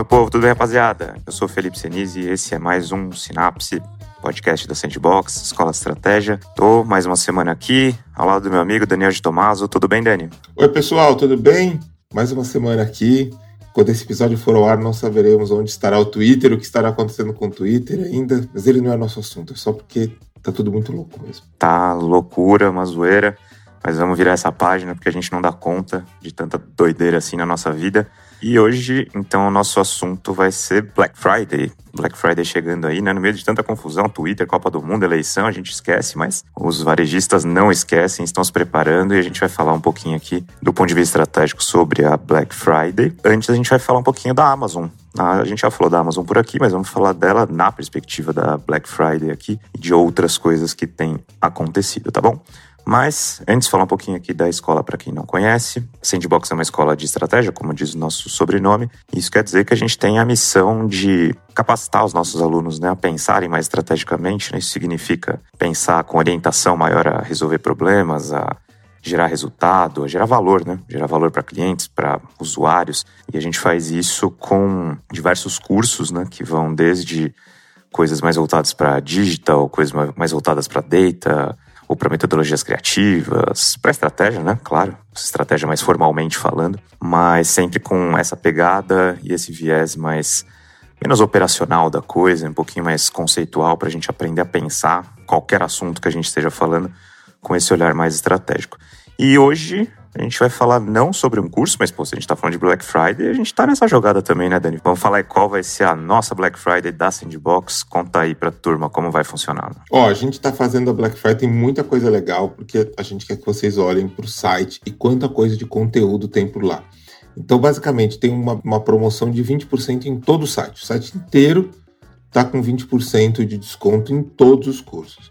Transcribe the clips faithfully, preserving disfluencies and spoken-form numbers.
meu povo, tudo bem, rapaziada? Eu sou o Felipe Senise e esse é mais um Sinapse, podcast da Sandbox, Escola de Estratégia. Tô mais uma semana aqui, ao lado do meu amigo Daniel de Tomaso. Tudo bem, Dani? Oi, pessoal, tudo bem? Mais uma semana aqui. Quando esse episódio for ao ar, não saberemos onde estará o Twitter, o que estará acontecendo com o Twitter ainda, mas ele não é nosso assunto, é só porque tá tudo muito louco mesmo. Tá loucura, uma zoeira, mas vamos virar essa página porque a gente não dá conta de tanta doideira assim na nossa vida. E hoje, então, o nosso assunto vai ser Black Friday. Black Friday chegando aí, né? No meio de tanta confusão, Twitter, Copa do Mundo, eleição, a gente esquece, mas os varejistas não esquecem, estão se preparando e a gente vai falar um pouquinho aqui do ponto de vista estratégico sobre a Black Friday. Antes, a gente vai falar um pouquinho da Amazon. A gente já falou da Amazon por aqui, mas vamos falar dela na perspectiva da Black Friday aqui e de outras coisas que têm acontecido, tá bom? Mas, antes, falar um pouquinho aqui da escola para quem não conhece. Sandbox é uma escola de estratégia, como diz o nosso sobrenome. Isso quer dizer que a gente tem a missão de capacitar os nossos alunos, né, a pensarem mais estrategicamente, né? Isso significa pensar com orientação maior a resolver problemas, a gerar resultado, a gerar valor, né? Gerar valor para clientes, para usuários. E a gente faz isso com diversos cursos, né, que vão desde coisas mais voltadas para digital, coisas mais voltadas para data, ou para metodologias criativas, para estratégia, né? Claro, estratégia mais formalmente falando, mas sempre com essa pegada e esse viés mais menos operacional da coisa, um pouquinho mais conceitual para a gente aprender a pensar qualquer assunto que a gente esteja falando com esse olhar mais estratégico. E hoje a gente vai falar não sobre um curso, mas pô, se a gente tá falando de Black Friday, a gente tá nessa jogada também, né, Dani? Vamos falar aí qual vai ser a nossa Black Friday da Sandbox. Conta aí pra turma como vai funcionar. Ó, a gente tá fazendo a Black Friday, tem muita coisa legal, porque a gente quer que vocês olhem pro site e quanta coisa de conteúdo tem por lá. Então, basicamente, tem uma, uma promoção de vinte por cento em todo o site. O site inteiro tá com vinte por cento de desconto em todos os cursos.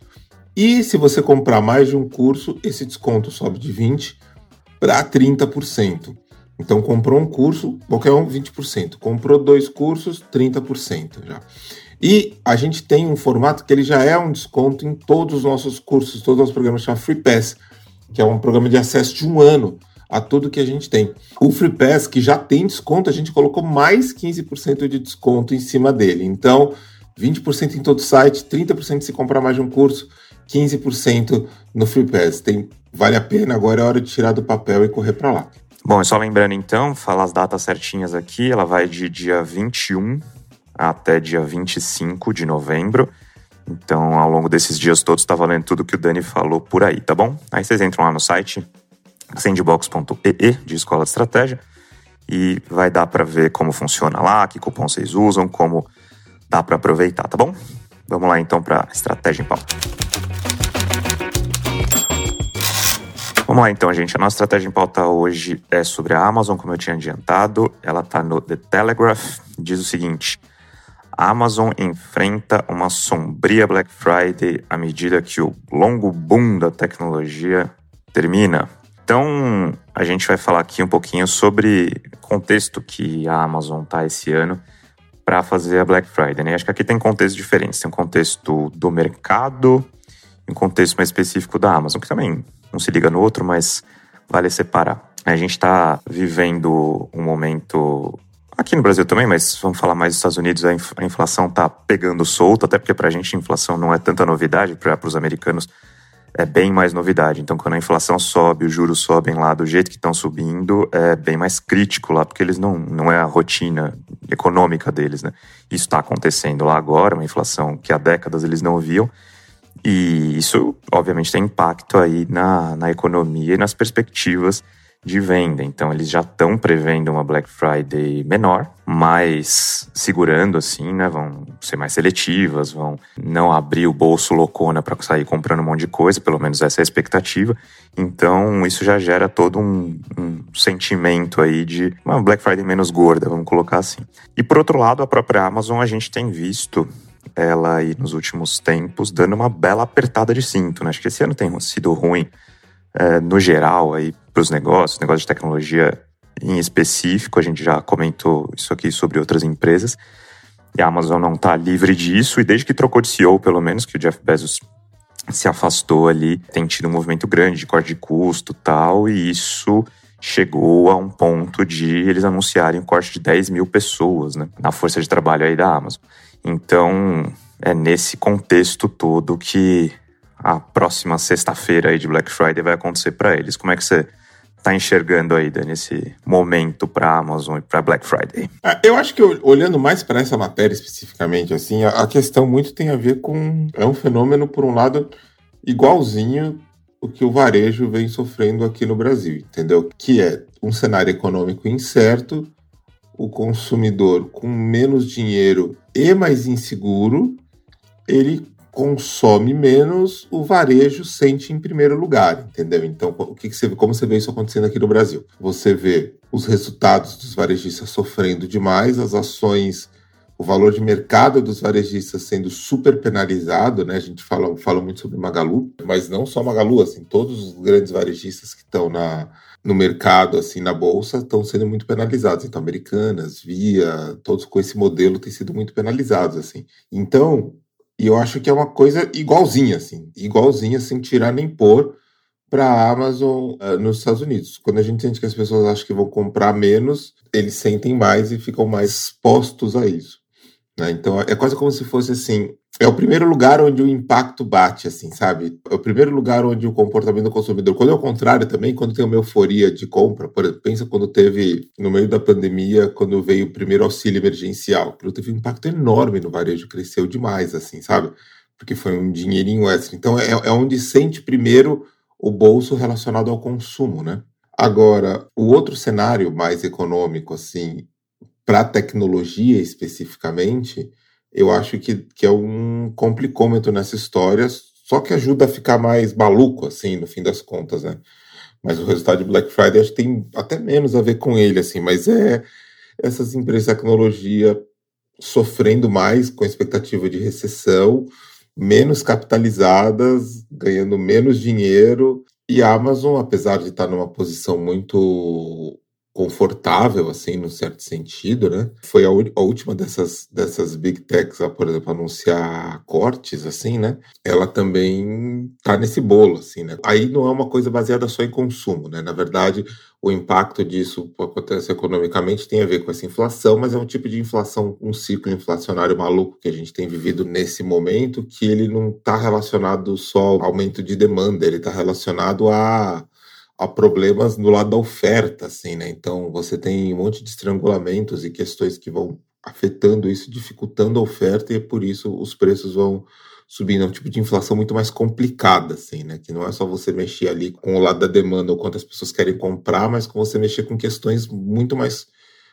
E se você comprar mais de um curso, esse desconto sobe de vinte por cento para trinta por cento. Então, comprou um curso, qualquer um, vinte por cento. Comprou dois cursos, trinta por cento já. E a gente tem um formato que ele já é um desconto em todos os nossos cursos, todos os nossos programas, chama Free Pass, que é um programa de acesso de um ano a tudo que a gente tem. O Free Pass, que já tem desconto, a gente colocou mais quinze por cento de desconto em cima dele. Então, vinte por cento em todo o site, trinta por cento se comprar mais de um curso, quinze por cento no Free Pass. Tem, vale a pena, agora é hora de tirar do papel e correr para lá. Bom, e só lembrando então, falar as datas certinhas aqui, ela vai de dia vinte e um até dia vinte e cinco de novembro. Então, ao longo desses dias todos, tá valendo tudo que o Dani falou por aí, tá bom? Aí vocês entram lá no site sandbox ponto e e, de Escola de Estratégia, e vai dar para ver como funciona lá, que cupom vocês usam, como dá para aproveitar, tá bom? Vamos lá então para Estratégia em Pauta. Vamos lá então, gente. A nossa estratégia em pauta hoje é sobre a Amazon, como eu tinha adiantado. Ela está no The Telegraph. Diz o seguinte: a Amazon enfrenta uma sombria Black Friday à medida que o longo boom da tecnologia termina. Então, a gente vai falar aqui um pouquinho sobre o contexto que a Amazon está esse ano para fazer a Black Friday, né? Acho que aqui tem contextos diferentes. Tem um contexto do mercado e um contexto mais específico da Amazon, que também não se liga no outro, mas vale separar. A gente está vivendo um momento, aqui no Brasil também, mas vamos falar mais dos Estados Unidos, a inflação está pegando solto, até porque para a gente a inflação não é tanta novidade, para os americanos é bem mais novidade. Então, quando a inflação sobe, os juros sobem lá do jeito que estão subindo, é bem mais crítico lá, porque eles não, não é a rotina econômica deles, né? Isso está acontecendo lá agora, uma inflação que há décadas eles não viam. E isso, obviamente, tem impacto aí na, na economia e nas perspectivas de venda. Então, eles já estão prevendo uma Black Friday menor, mas segurando, assim, né? Vão ser mais seletivas, vão não abrir o bolso loucona para sair comprando um monte de coisa, pelo menos essa é a expectativa. Então, isso já gera todo um, um sentimento aí de uma Black Friday menos gorda, vamos colocar assim. E, por outro lado, a própria Amazon, a gente tem visto ela aí nos últimos tempos dando uma bela apertada de cinto, né? Acho que esse ano tem sido ruim é, no geral aí para os negócios, negócios de tecnologia em específico. A gente já comentou isso aqui sobre outras empresas e a Amazon não está livre disso, e desde que trocou de C E O, pelo menos, que o Jeff Bezos se afastou ali, tem tido um movimento grande de corte de custo e tal, e isso chegou a um ponto de eles anunciarem um corte de dez mil pessoas, né, na força de trabalho aí da Amazon. Então, é nesse contexto todo que a próxima sexta-feira aí de Black Friday vai acontecer para eles. Como é que você está enxergando aí, Dan, nesse momento para a Amazon e para Black Friday? Eu acho que, olhando mais para essa matéria especificamente, assim, a questão muito tem a ver com... É um fenômeno, por um lado, igualzinho o que o varejo vem sofrendo aqui no Brasil, entendeu? Que é um cenário econômico incerto, o consumidor com menos dinheiro e mais inseguro, ele consome menos, o varejo sente em primeiro lugar, entendeu? Então, o que que você, como você vê isso acontecendo aqui no Brasil? Você vê os resultados dos varejistas sofrendo demais, as ações, o valor de mercado dos varejistas sendo super penalizado, né? A gente fala, fala muito sobre Magalu, mas não só Magalu, assim, todos os grandes varejistas que estão na, no mercado, assim, na bolsa, estão sendo muito penalizados. Então, Americanas, Via, todos com esse modelo têm sido muito penalizados, assim. Então, e eu acho que é uma coisa igualzinha, assim, igualzinha, sem tirar nem pôr, para a Amazon uh, nos Estados Unidos. Quando a gente sente que as pessoas acham que vão comprar menos, eles sentem mais e ficam mais expostos a isso, né? Então é quase como se fosse assim, é o primeiro lugar onde o impacto bate, assim, sabe? É o primeiro lugar onde o comportamento do consumidor, quando é o contrário também, quando tem uma euforia de compra, por exemplo, pensa quando teve, no meio da pandemia, quando veio o primeiro auxílio emergencial, aquilo teve um impacto enorme no varejo, cresceu demais, assim, sabe? Porque foi um dinheirinho extra. Então é, é onde sente primeiro o bolso relacionado ao consumo, né? Agora, o outro cenário mais econômico, assim, para a tecnologia especificamente, eu acho que, que é um complicômetro nessa história, só que ajuda a ficar mais maluco, assim, no fim das contas, né? Mas o resultado de Black Friday acho que tem até menos a ver com ele, assim, mas é essas empresas de tecnologia sofrendo mais com a expectativa de recessão, menos capitalizadas, ganhando menos dinheiro, e a Amazon, apesar de estar numa posição muito confortável, assim, num certo sentido, né? Foi a, a última dessas, dessas big techs, a, por exemplo, anunciar cortes, assim, né? Ela também tá nesse bolo, assim, né? Aí não é uma coisa baseada só em consumo, né? Na verdade, o impacto disso acontece economicamente tem a ver com essa inflação, mas é um tipo de inflação, um ciclo inflacionário maluco que a gente tem vivido nesse momento, que ele não está relacionado só ao aumento de demanda, ele está relacionado a a problemas no lado da oferta, assim, né? Então, você tem um monte de estrangulamentos e questões que vão afetando isso, dificultando a oferta, e por isso os preços vão subindo. É um tipo de inflação muito mais complicada, assim, né? Que não é só você mexer ali com o lado da demanda ou quanto as pessoas querem comprar, mas com você mexer com questões muito mais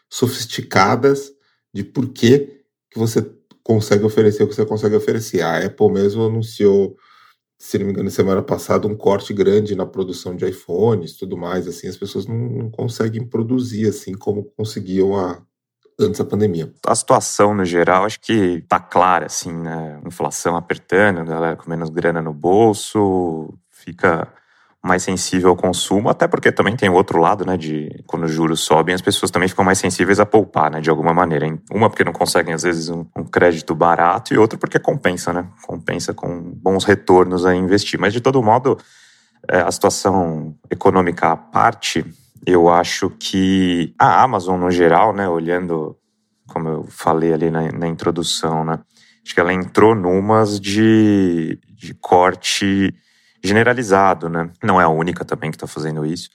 sofisticadas de por que que você consegue oferecer o que você consegue oferecer. A Apple mesmo anunciou, se não me engano, semana passada, um corte grande na produção de iPhones, tudo mais, assim, as pessoas não, não conseguem produzir, assim, como conseguiam a, antes da pandemia. A situação, no geral, acho que tá clara, assim, né? Inflação apertando, a galera com menos grana no bolso, fica mais sensível ao consumo, até porque também tem o outro lado, né, de quando os juros sobem, as pessoas também ficam mais sensíveis a poupar, né, de alguma maneira. Uma porque não conseguem, às vezes, um, um crédito barato, e outra porque compensa, né, compensa com bons retornos a investir. Mas, de todo modo, é, a situação econômica à parte, eu acho que a Amazon, no geral, né, olhando, como eu falei ali na, na introdução, né, acho que ela entrou numas de, de corte generalizado, né? Não é a única também que está fazendo isso,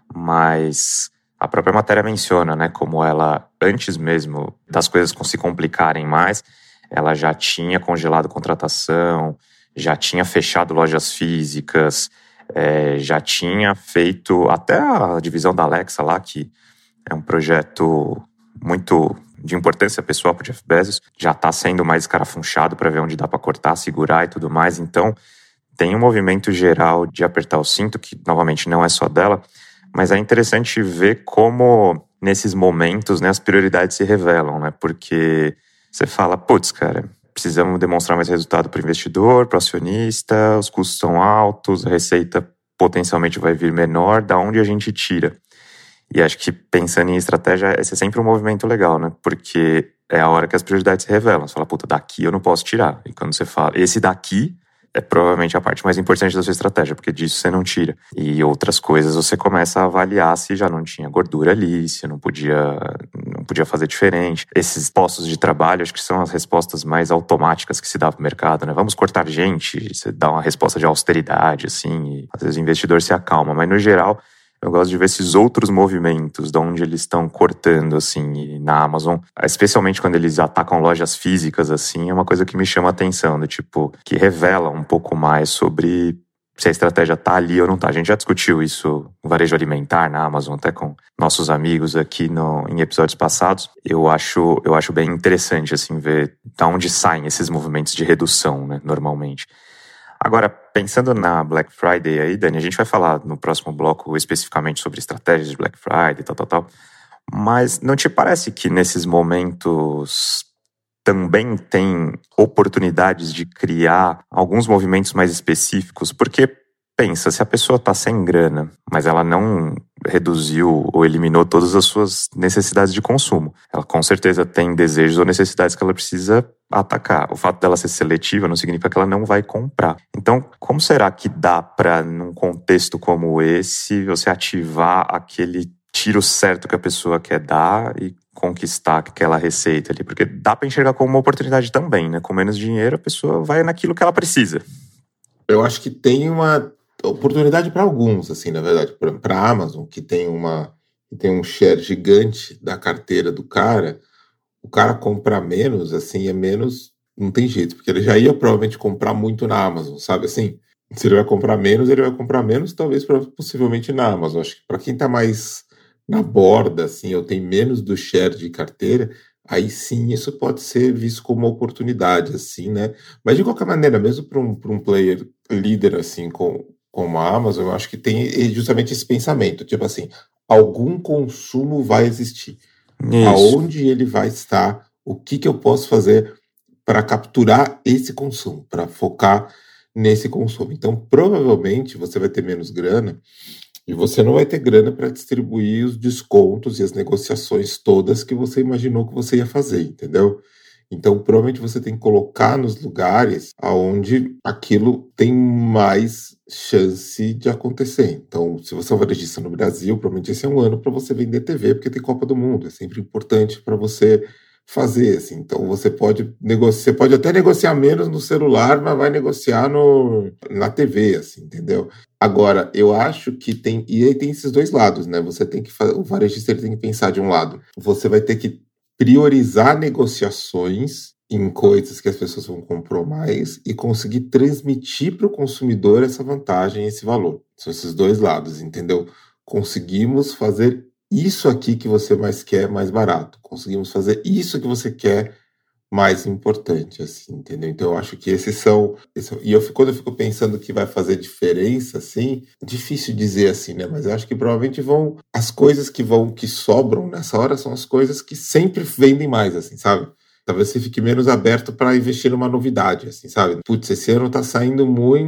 mas a própria matéria menciona, né, como ela, antes mesmo das coisas se complicarem mais, ela já tinha congelado contratação, já tinha fechado lojas físicas, é, já tinha feito até a divisão da Alexa lá, que é um projeto muito de importância pessoal para o Jeff Bezos, já está sendo mais escarafunchado para ver onde dá para cortar, segurar e tudo mais. Então, tem um movimento geral de apertar o cinto, que novamente não é só dela, mas é interessante ver como nesses momentos, né, as prioridades se revelam, né? Porque você fala, putz, cara, precisamos demonstrar mais resultado para o investidor, para o acionista, os custos são altos, a receita potencialmente vai vir menor, da onde a gente tira? E acho que pensando em estratégia, esse é sempre um movimento legal, né? Porque é a hora que as prioridades se revelam. Você fala, puta, daqui eu não posso tirar. E quando você fala, esse daqui é provavelmente a parte mais importante da sua estratégia, porque disso você não tira. E outras coisas você começa a avaliar se já não tinha gordura ali, se não podia, não podia fazer diferente. Esses postos de trabalho, acho que são as respostas mais automáticas que se dá pro mercado, né? Vamos cortar gente, você dá uma resposta de austeridade, assim, e às vezes o investidor se acalma, mas no geral eu gosto de ver esses outros movimentos, de onde eles estão cortando, assim, e na Amazon, especialmente quando eles atacam lojas físicas, assim, é uma coisa que me chama a atenção, do tipo, que revela um pouco mais sobre se a estratégia tá ali ou não tá. A gente já discutiu isso no varejo alimentar na Amazon, até com nossos amigos aqui no, em episódios passados. Eu acho, eu acho bem interessante, assim, ver de onde saem esses movimentos de redução, né, normalmente. Agora, pensando na Black Friday aí, Dani, a gente vai falar no próximo bloco especificamente sobre estratégias de Black Friday, tal, tal, tal. Mas não te parece que nesses momentos também tem oportunidades de criar alguns movimentos mais específicos? Porque, pensa, se a pessoa está sem grana, mas ela não reduziu ou eliminou todas as suas necessidades de consumo, ela com certeza tem desejos ou necessidades que ela precisa atacar. O fato dela ser seletiva não significa que ela não vai comprar. Então, como será que dá para, num contexto como esse, você ativar aquele tiro certo que a pessoa quer dar e conquistar aquela receita ali? Porque dá para enxergar como uma oportunidade também, né? Com menos dinheiro, a pessoa vai naquilo que ela precisa. Eu acho que tem uma oportunidade para alguns, assim, na verdade, para a Amazon, que tem uma que tem um share gigante da carteira do cara. O cara comprar menos, assim, é menos, não tem jeito, porque ele já ia provavelmente comprar muito na Amazon, sabe assim? Se ele vai comprar menos, ele vai comprar menos, talvez pra, possivelmente na Amazon. Acho que para quem tá mais na borda, assim, ou tem menos do share de carteira, aí sim isso pode ser visto como uma oportunidade, assim, né? Mas de qualquer maneira, mesmo para um, para um player líder, assim, com, como a Amazon, eu acho que tem justamente esse pensamento, tipo assim, algum consumo vai existir. Isso. Aonde ele vai estar, o que, que eu posso fazer para capturar esse consumo, para focar nesse consumo. Então, provavelmente, você vai ter menos grana e você não vai ter grana para distribuir os descontos e as negociações todas que você imaginou que você ia fazer, entendeu? Então, provavelmente você tem que colocar nos lugares aonde aquilo tem mais chance de acontecer. Então, se você é um varejista no Brasil, provavelmente esse é um ano para você vender T V, porque tem Copa do Mundo. É sempre importante para você fazer, assim. Então, você pode negociar, você pode até negociar menos no celular, mas vai negociar no, na T V, assim, entendeu? Agora, eu acho que tem... E aí tem esses dois lados, né? Você tem que... O varejista ele tem que pensar de um lado. Você vai ter que priorizar negociações em coisas que as pessoas vão comprar mais e conseguir transmitir para o consumidor essa vantagem, esse valor. São esses dois lados, entendeu? Conseguimos fazer isso aqui que você mais quer mais barato. Conseguimos fazer isso que você quer mais importante, assim, entendeu? Então eu acho que esses são... Esse, e eu, quando eu fico pensando que vai fazer diferença, assim, difícil dizer assim, né? Mas eu acho que provavelmente vão... As coisas que vão, que sobram nessa hora são as coisas que sempre vendem mais, assim, sabe? Talvez você fique menos aberto para investir numa novidade, assim, sabe? Putz, esse ano tá saindo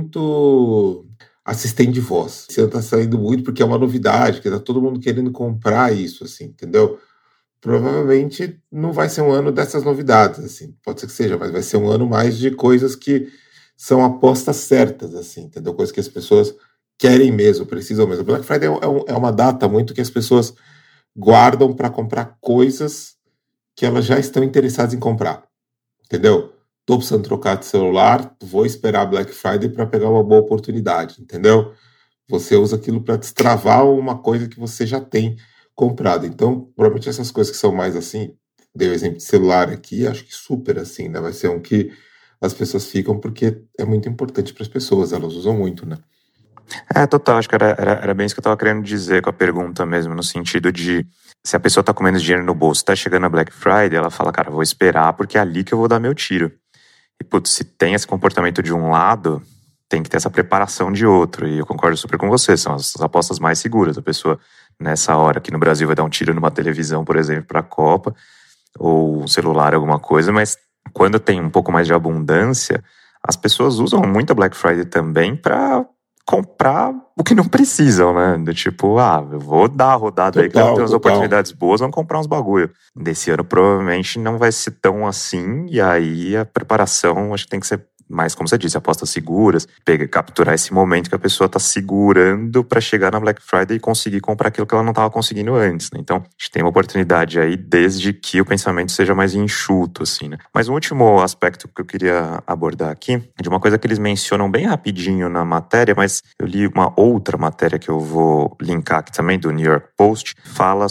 muito assistente de voz. Esse ano tá saindo muito porque é uma novidade, que tá todo mundo querendo comprar isso, assim, entendeu? Provavelmente não vai ser um ano dessas novidades, assim, pode ser que seja, mas vai ser um ano mais de coisas que são apostas certas, assim, entendeu? Coisas que as pessoas querem mesmo, precisam mesmo. Black Friday é, um, é uma data muito que as pessoas guardam para comprar coisas que elas já estão interessadas em comprar, entendeu? Tô precisando trocar de celular, vou esperar Black Friday para pegar uma boa oportunidade, entendeu? Você usa aquilo para destravar uma coisa que você já tem comprado. Então, provavelmente essas coisas que são mais assim, dei o exemplo de celular aqui, acho que super assim, né? Vai ser um que as pessoas ficam porque é muito importante para as pessoas, elas usam muito, né? É, total, acho que era, era, era bem isso que eu tava querendo dizer com a pergunta mesmo, no sentido de se a pessoa tá com menos dinheiro no bolso, tá chegando a Black Friday, ela fala, cara, vou esperar porque é ali que eu vou dar meu tiro. E, putz, se tem esse comportamento de um lado, tem que ter essa preparação de outro. E eu concordo super com você, são as, as apostas mais seguras. A pessoa, nessa hora, aqui no Brasil, vai dar um tiro numa televisão, por exemplo, pra Copa, ou um celular, alguma coisa, mas quando tem um pouco mais de abundância, as pessoas usam muito a Black Friday também pra comprar o que não precisam, né? Do tipo, ah, eu vou dar a rodada total, aí que vai ter umas total. oportunidades boas, vamos comprar uns bagulho. Desse ano provavelmente não vai ser tão assim, e aí a preparação acho que tem que ser mais, como você disse, apostas seguras, pegar, capturar esse momento que a pessoa está segurando para chegar na Black Friday e conseguir comprar aquilo que ela não estava conseguindo antes, né? Então, a gente tem uma oportunidade aí desde que o pensamento seja mais enxuto, assim, né? Mas um último aspecto que eu queria abordar aqui é de uma coisa que eles mencionam bem rapidinho na matéria, mas eu li uma outra matéria que eu vou linkar aqui também, do New York Post, fala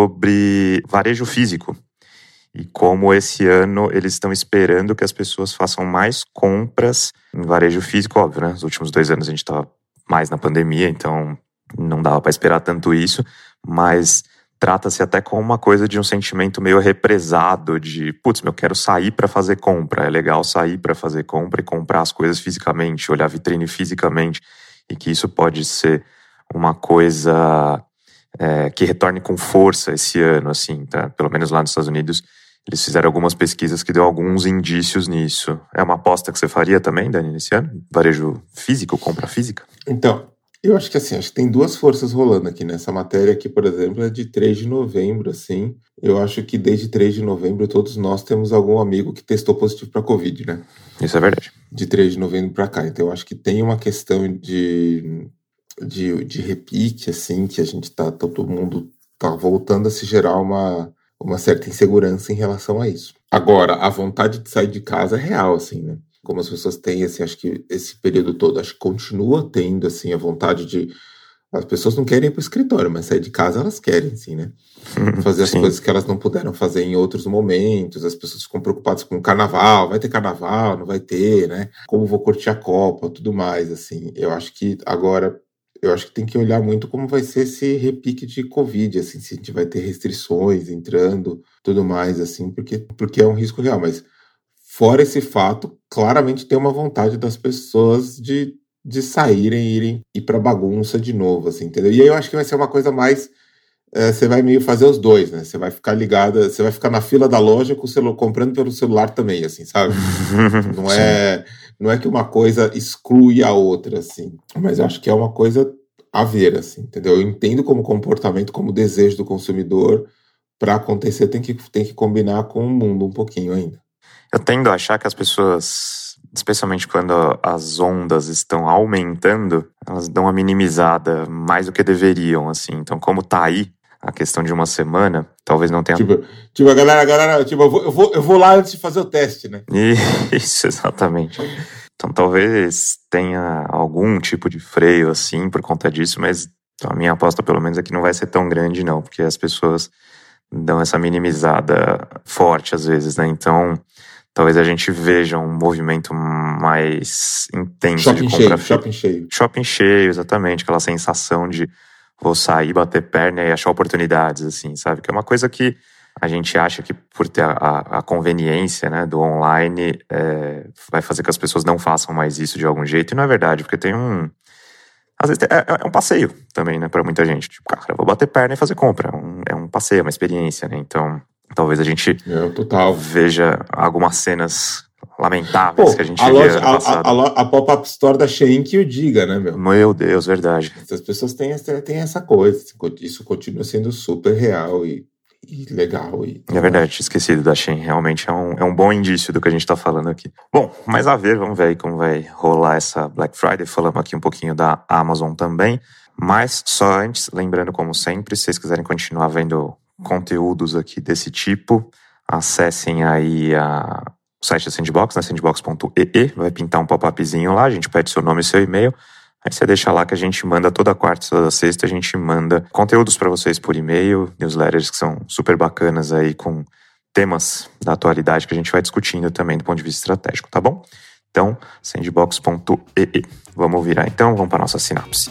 sobre varejo físico. E como esse ano eles estão esperando que as pessoas façam mais compras em varejo físico, óbvio, né? Nos últimos dois anos a gente estava mais na pandemia, então não dava para esperar tanto isso, mas trata-se até como uma coisa de um sentimento meio represado de, putz, eu quero sair para fazer compra, é legal sair para fazer compra e comprar as coisas fisicamente, olhar a vitrine fisicamente, e que isso pode ser uma coisa é, que retorne com força esse ano, assim, tá? Pelo menos lá nos Estados Unidos, eles fizeram algumas pesquisas que deu alguns indícios nisso. É uma aposta que você faria também, Dani, nesse ano? Varejo físico, compra física? Então, eu acho que assim, acho que tem duas forças rolando aqui nessa matéria aqui, por exemplo, é de três de novembro, assim. Eu acho que desde três de novembro todos nós temos algum amigo que testou positivo para Covid, né? Isso é verdade. De três de novembro para cá. Então eu acho que tem uma questão de, de, de repique, assim, que a gente tá, todo mundo tá voltando a se gerar uma, uma certa insegurança em relação a isso. Agora, a vontade de sair de casa é real, assim, né? Como as pessoas têm, assim, acho que esse período todo, acho que continua tendo, assim, a vontade de... As pessoas não querem ir pro escritório, mas sair de casa elas querem, assim, né? Fazer as Sim. coisas que elas não puderam fazer em outros momentos, as pessoas ficam preocupadas com o carnaval, vai ter carnaval, não vai ter, né? Como vou curtir a Copa, tudo mais, assim. Eu acho que agora, eu acho que tem que olhar muito como vai ser esse repique de Covid, assim, se a gente vai ter restrições entrando, tudo mais, assim, porque, porque é um risco real, mas... Fora esse fato, claramente tem uma vontade das pessoas de, de saírem, irem ir pra bagunça de novo, assim, entendeu? E aí eu acho que vai ser uma coisa mais... É, você vai meio fazer os dois, né? Você vai ficar ligada, você vai ficar na fila da loja com o celular, comprando pelo celular também, assim, sabe? Não é, não é que uma coisa exclui a outra, assim. Mas eu acho que é uma coisa a ver, assim, entendeu? Eu entendo como comportamento, como desejo do consumidor, para acontecer tem que, tem que combinar com o mundo um pouquinho ainda. Eu tendo a achar que as pessoas, especialmente quando as ondas estão aumentando, elas dão uma minimizada mais do que deveriam, assim. Então, como tá aí a questão de uma semana, talvez não tenha... Tipo, tipo a galera, a galera tipo, eu vou, eu, vou, eu vou lá antes de fazer o teste, né? Isso, exatamente. Então, talvez tenha algum tipo de freio, assim, por conta disso, mas a minha aposta, pelo menos, é que não vai ser tão grande, não, porque as pessoas dão essa minimizada forte, às vezes, né? Então... Talvez a gente veja um movimento mais intenso shopping de compra. Cheio, shopping cheio. Shopping cheio, exatamente. Aquela sensação de vou sair, bater perna e achar oportunidades, assim, sabe? Que é uma coisa que a gente acha que por ter a, a, a conveniência, né, do online é, vai fazer que as pessoas não façam mais isso de algum jeito. E não é verdade, porque tem um... Às vezes é, é um passeio também, né, pra muita gente. Tipo, cara, eu vou bater perna e fazer compra. É um, é um passeio, é uma experiência, né? Então... Talvez a gente é, total. veja algumas cenas lamentáveis. Pô, que a gente a via loja, ano a, passado. A, a, a pop-up store da Shein que o diga, né, meu? Meu Deus, verdade. As pessoas têm, têm essa coisa. Isso continua sendo super real e, e legal. E, é verdade, tinha esquecido da Shein. Realmente é um, é um bom indício do que a gente tá falando aqui. Bom, mas a ver, vamos ver aí como vai rolar essa Black Friday. Falamos aqui um pouquinho da Amazon também. Mas só antes, lembrando como sempre, se vocês quiserem continuar vendo conteúdos aqui desse tipo, acessem aí a, o site da Sandbox, né, sandbox ponto e e, vai pintar um pop-upzinho lá, a gente pede seu nome e seu e-mail, aí você deixa lá que a gente manda toda quarta e toda sexta, a gente manda conteúdos para vocês por e-mail, newsletters que são super bacanas aí com temas da atualidade que a gente vai discutindo também do ponto de vista estratégico, tá bom? Então, sandbox ponto e e. Vamos virar então, vamos para nossa sinapse.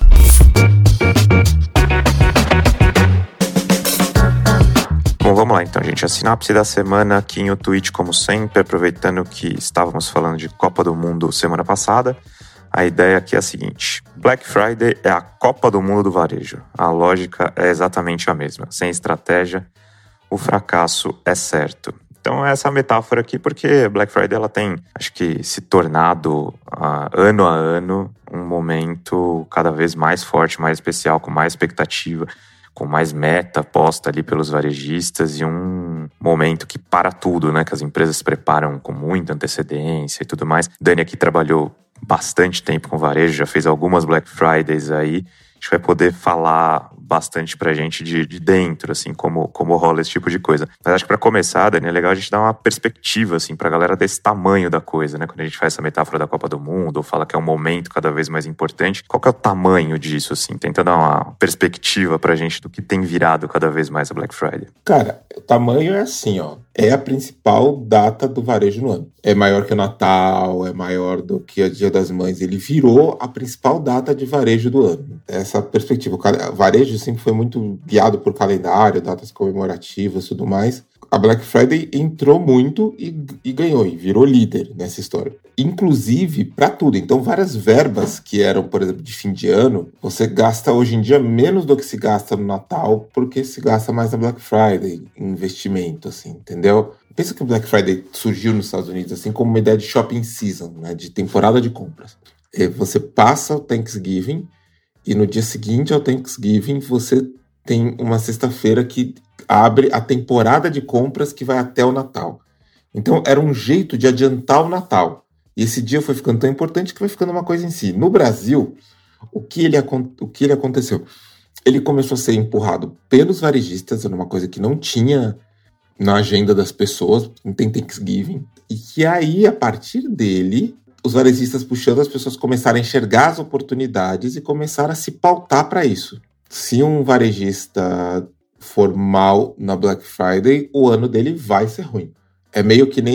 Bom, vamos lá então, gente. A sinapse da semana aqui em o tweet, como sempre, aproveitando que estávamos falando de Copa do Mundo semana passada. A ideia aqui é a seguinte: Black Friday é a Copa do Mundo do varejo. A lógica é exatamente a mesma. Sem estratégia, o fracasso é certo. Então, essa metáfora aqui, porque Black Friday ela tem, acho que, se tornado uh, ano a ano um momento cada vez mais forte, mais especial, com mais expectativa, com mais meta posta ali pelos varejistas e um momento que para tudo, né? Que as empresas se preparam com muita antecedência e tudo mais. Dani aqui trabalhou bastante tempo com varejo, já fez algumas Black Fridays aí. A gente vai poder falar bastante pra gente de, de dentro, assim, como, como rola esse tipo de coisa. Mas acho que pra começar, Dani, é legal a gente dar uma perspectiva, assim, pra galera desse tamanho da coisa, né? Quando a gente faz essa metáfora da Copa do Mundo, ou fala que é um momento cada vez mais importante, qual que é o tamanho disso, assim? Tenta dar uma perspectiva pra gente do que tem virado cada vez mais a Black Friday. Cara, o tamanho é assim, ó. É a principal data do varejo no ano. É maior que o Natal, é maior do que o Dia das Mães. Ele virou a principal data de varejo do ano. Essa perspectiva. O varejo sempre foi muito guiado por calendário, datas comemorativas e tudo mais. A Black Friday entrou muito e, e ganhou, e virou líder nessa história. Inclusive para tudo. Então, várias verbas que eram, por exemplo, de fim de ano, você gasta hoje em dia menos do que se gasta no Natal, porque se gasta mais na Black Friday, em investimento, assim, entendeu? Pensa que a Black Friday surgiu nos Estados Unidos assim como uma ideia de shopping season, né, de temporada de compras. E você passa o Thanksgiving e no dia seguinte ao Thanksgiving você tem uma sexta-feira que abre a temporada de compras que vai até o Natal. Então era um jeito de adiantar o Natal. E esse dia foi ficando tão importante que vai ficando uma coisa em si. No Brasil, o que ele, o que ele aconteceu? Ele começou a ser empurrado pelos varejistas, era uma coisa que não tinha na agenda das pessoas, não tem Thanksgiving. E que aí, a partir dele, os varejistas puxando as pessoas começaram a enxergar as oportunidades e começaram a se pautar para isso. Se um varejista for mal na Black Friday, o ano dele vai ser ruim. É meio que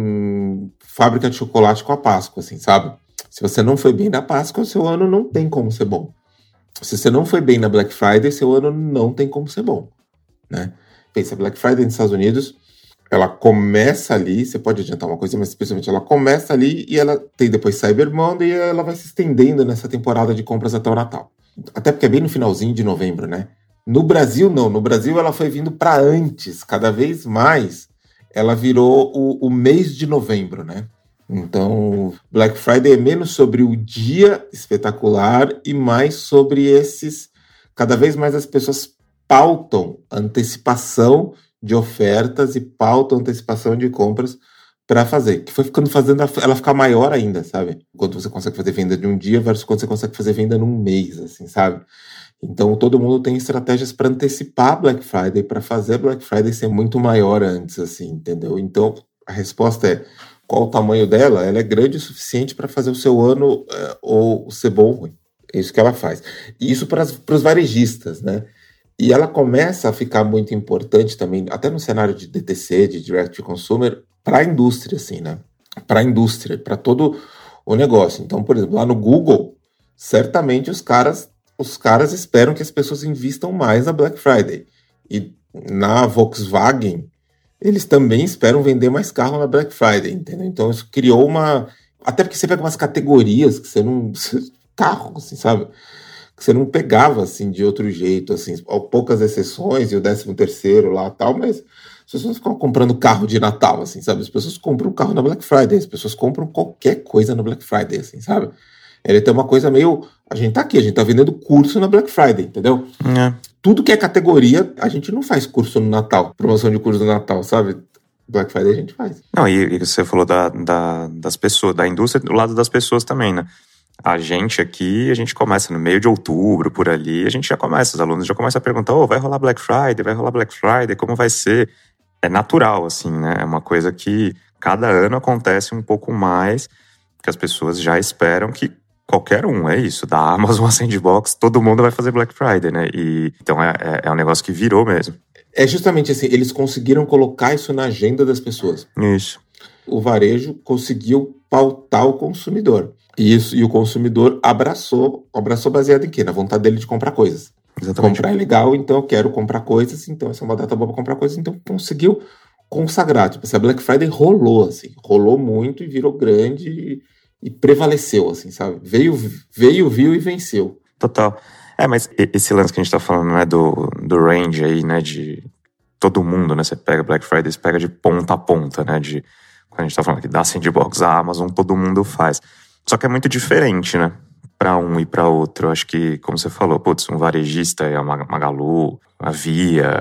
nem fábrica de chocolate com a Páscoa, assim, sabe? Se você não foi bem na Páscoa, seu ano não tem como ser bom. Se você não foi bem na Black Friday, seu ano não tem como ser bom, né? Pensa, a Black Friday nos Estados Unidos, ela começa ali, você pode adiantar uma coisa, mas especialmente ela começa ali e ela tem depois Cyber Monday e ela vai se estendendo nessa temporada de compras até o Natal. Até porque é bem no finalzinho de novembro, né? No Brasil, não. No Brasil, ela foi vindo para antes, cada vez mais. Ela virou o, o mês de novembro, né? Então, Black Friday é menos sobre o dia espetacular e mais sobre esses... Cada vez mais as pessoas pautam antecipação de ofertas e pautam antecipação de compras para fazer. Que foi ficando fazendo ela ficar maior ainda, sabe? Quando você consegue fazer venda de um dia versus quando você consegue fazer venda num mês, assim, sabe? Então, todo mundo tem estratégias para antecipar Black Friday, para fazer Black Friday ser muito maior antes, assim, entendeu? Então, a resposta é, qual o tamanho dela? Ela é grande o suficiente para fazer o seu ano é, ou ser bom ou ruim. É isso que ela faz. E isso para os varejistas, né? E ela começa a ficar muito importante também, até no cenário de D T C, de Direct to Consumer, para a indústria, assim, né? Para a indústria, para todo o negócio. Então, por exemplo, lá no Google, certamente os caras... os caras esperam que as pessoas invistam mais na Black Friday. E na Volkswagen, eles também esperam vender mais carro na Black Friday, entendeu? Então isso criou uma... Até porque você pega umas categorias que você não... Carro, assim, sabe? Que você não pegava, assim, de outro jeito, assim. Poucas exceções, e o décimo terceiro lá e tal, mas as pessoas ficam comprando carro de Natal, assim, sabe? As pessoas compram carro na Black Friday, as pessoas compram qualquer coisa na Black Friday, assim, sabe? Ele tem uma coisa meio... A gente tá aqui, a gente tá vendendo curso na Black Friday, entendeu? É. Tudo que é categoria, a gente não faz curso no Natal. Promoção de curso no Natal, sabe? Black Friday a gente faz. Não, e, e você falou da, da, das pessoas, da indústria, do lado das pessoas também, né? A gente aqui, a gente começa no meio de outubro, por ali, a gente já começa, os alunos já começam a perguntar, ô, oh, vai rolar Black Friday, vai rolar Black Friday, como vai ser? É natural, assim, né? É uma coisa que cada ano acontece um pouco mais, que as pessoas já esperam que qualquer um, é isso, da Amazon a Sandbox, todo mundo vai fazer Black Friday, né? E, então é, é, é um negócio que virou mesmo. É justamente assim, eles conseguiram colocar isso na agenda das pessoas. Isso. O varejo conseguiu pautar o consumidor. E, isso, e o consumidor abraçou, abraçou baseado em quê? Na vontade dele de comprar coisas. Exatamente. Comprar é legal, então eu quero comprar coisas, então essa é uma data boa para comprar coisas, então conseguiu consagrar. Tipo, essa Black Friday rolou, assim, rolou muito e virou grande e, e prevaleceu, assim, sabe? Veio, veio, viu e venceu. Total. É, mas esse lance que a gente tá falando, né, do, do range aí, né, de todo mundo, né, você pega Black Friday, você pega de ponta a ponta, né, de, quando a gente tá falando aqui da Sandbox, a Amazon, todo mundo faz. Só que é muito diferente, né, pra um e pra outro. Eu acho que, como você falou, putz, um varejista é uma Magalu, a Via,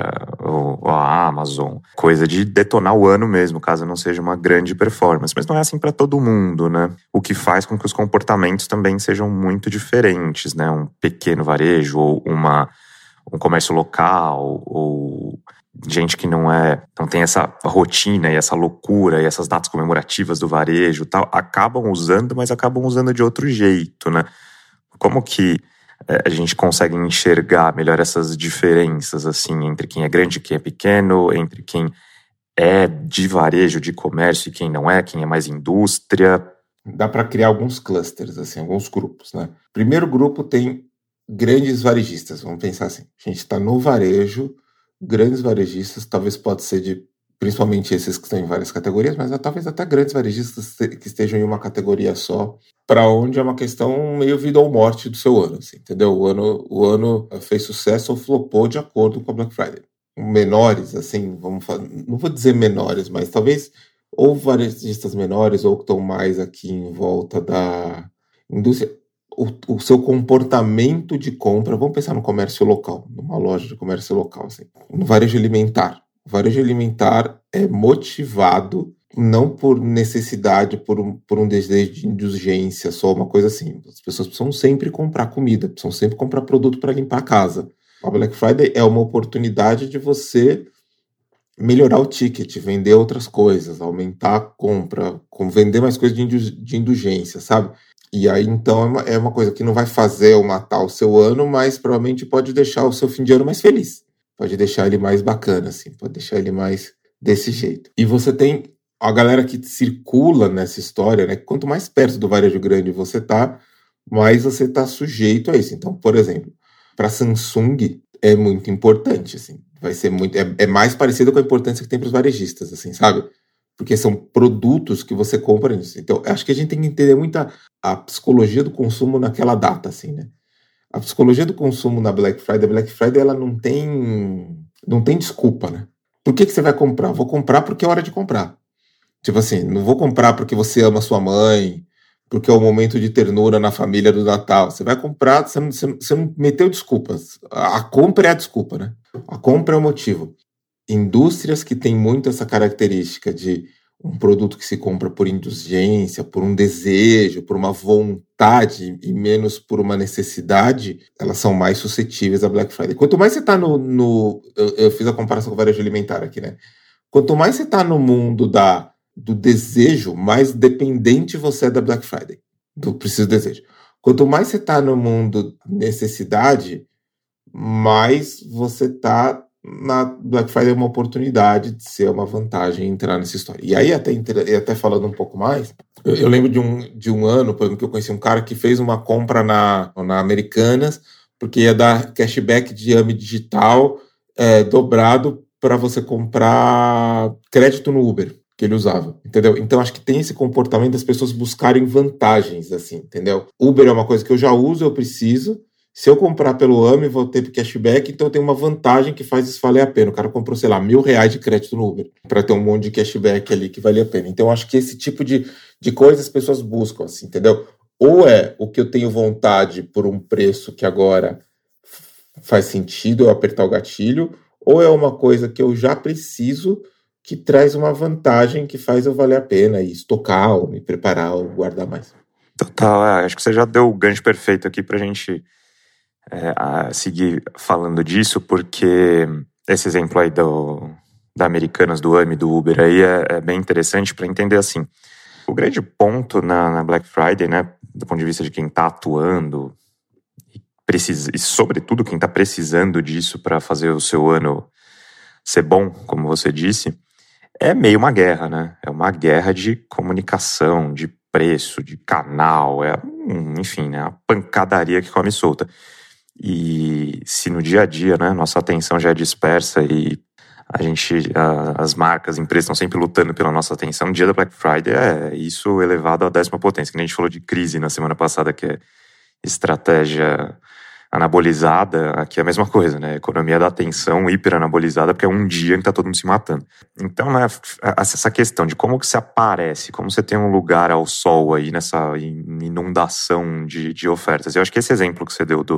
ou, ou a Amazon, coisa de detonar o ano mesmo, caso não seja uma grande performance. Mas não é assim para todo mundo, né? O que faz com que os comportamentos também sejam muito diferentes, né? Um pequeno varejo ou uma, um comércio local ou gente que não é, não tem essa rotina e essa loucura e essas datas comemorativas do varejo e tal, acabam usando, mas acabam usando de outro jeito, né? Como que é, a gente consegue enxergar melhor essas diferenças, assim, entre quem é grande e quem é pequeno, entre quem é de varejo, de comércio e quem não é, quem é mais indústria? Dá para criar alguns clusters, assim, alguns grupos, né? Primeiro grupo tem grandes varejistas, vamos pensar assim, a gente está no varejo, grandes varejistas, talvez pode ser de, principalmente esses que estão em várias categorias, mas talvez até grandes varejistas que estejam em uma categoria só, para onde é uma questão meio vida ou morte do seu ano, assim, entendeu? O ano, o ano fez sucesso ou flopou de acordo com a Black Friday. Menores, assim, vamos falar, não vou dizer menores, mas talvez ou varejistas menores ou que estão mais aqui em volta da indústria, O, o seu comportamento de compra, vamos pensar no comércio local, numa loja de comércio local, assim, no varejo alimentar. O varejo alimentar é motivado não por necessidade, por um, por um desejo de indulgência, só uma coisa assim. As pessoas precisam sempre comprar comida, precisam sempre comprar produto para limpar a casa. A Black Friday é uma oportunidade de você melhorar o ticket, vender outras coisas, aumentar a compra, vender mais coisas de indulgência, sabe? E aí, então, é uma, é uma coisa que não vai fazer ou matar o seu ano, mas provavelmente pode deixar o seu fim de ano mais feliz. Pode deixar ele mais bacana, assim. Pode deixar ele mais desse jeito. E você tem a galera que circula nessa história, né? Quanto mais perto do varejo grande você tá, mais você está sujeito a isso. Então, por exemplo, para Samsung é muito importante, assim. Vai ser muito... É, é mais parecido com a importância que tem para os varejistas, assim, sabe? Porque são produtos que você compra nisso. Então, acho que a gente tem que entender muito a, a psicologia do consumo naquela data, assim, né? A psicologia do consumo na Black Friday, a Black Friday, ela não tem, não tem desculpa, né? Por que que você vai comprar? Vou comprar porque é hora de comprar. Tipo assim, não vou comprar porque você ama sua mãe, porque é o momento de ternura na família do Natal. Você vai comprar, você não, você, você não meteu desculpas. A, a compra é a desculpa, né? A compra é o motivo. Indústrias que têm muito essa característica de um produto que se compra por indulgência, por um desejo, por uma vontade e menos por uma necessidade, elas são mais suscetíveis à Black Friday. Quanto mais você está no... no eu, eu fiz a comparação com o varejo alimentar aqui, né? Quanto mais você está no mundo da, do desejo, mais dependente você é da Black Friday, do preciso desejo. Quanto mais você está no mundo necessidade, mais você está... na Black Friday é uma oportunidade de ser uma vantagem entrar nessa história. E aí, até, até falando um pouco mais, eu, eu lembro de um, de um ano, por exemplo, que eu conheci um cara que fez uma compra na, na Americanas, porque ia dar cashback de A M digital é, dobrado para você comprar crédito no Uber, que ele usava, entendeu? Então, acho que tem esse comportamento das pessoas buscarem vantagens, assim, entendeu? Uber é uma coisa que eu já uso, eu preciso. Se eu comprar pelo A M, vou ter cashback, então tem uma vantagem que faz isso valer a pena. O cara comprou, sei lá, mil reais de crédito no Uber, para ter um monte de cashback ali que valia a pena. Então, acho que esse tipo de, de coisa as pessoas buscam, assim, entendeu? Ou é o que eu tenho vontade por um preço que agora faz sentido eu apertar o gatilho, ou é uma coisa que eu já preciso que traz uma vantagem que faz eu valer a pena e estocar, ou me preparar, ou guardar mais. Total, é, acho que você já deu o gancho perfeito aqui pra gente... É, a seguir falando disso, porque esse exemplo aí do, da Americanas, do A M, do Uber aí é, é bem interessante para entender assim. O grande ponto na, na Black Friday, né, do ponto de vista de quem está atuando e, precisa, e sobretudo quem está precisando disso para fazer o seu ano ser bom, como você disse, é meio uma guerra, né? É uma guerra de comunicação, de preço, de canal, é, enfim, né, uma pancadaria que come solta. E se no dia a dia, né, nossa atenção já é dispersa e a gente, a, as marcas, as empresas estão sempre lutando pela nossa atenção, o dia da Black Friday é isso elevado à décima potência, que a gente falou de crise na semana passada, que é estratégia anabolizada, aqui é a mesma coisa, né, economia da atenção hiper anabolizada, porque é um dia que tá todo mundo se matando. Então, né, essa questão de como que se aparece, como você tem um lugar ao sol aí nessa inundação de, de ofertas, eu acho que esse exemplo que você deu do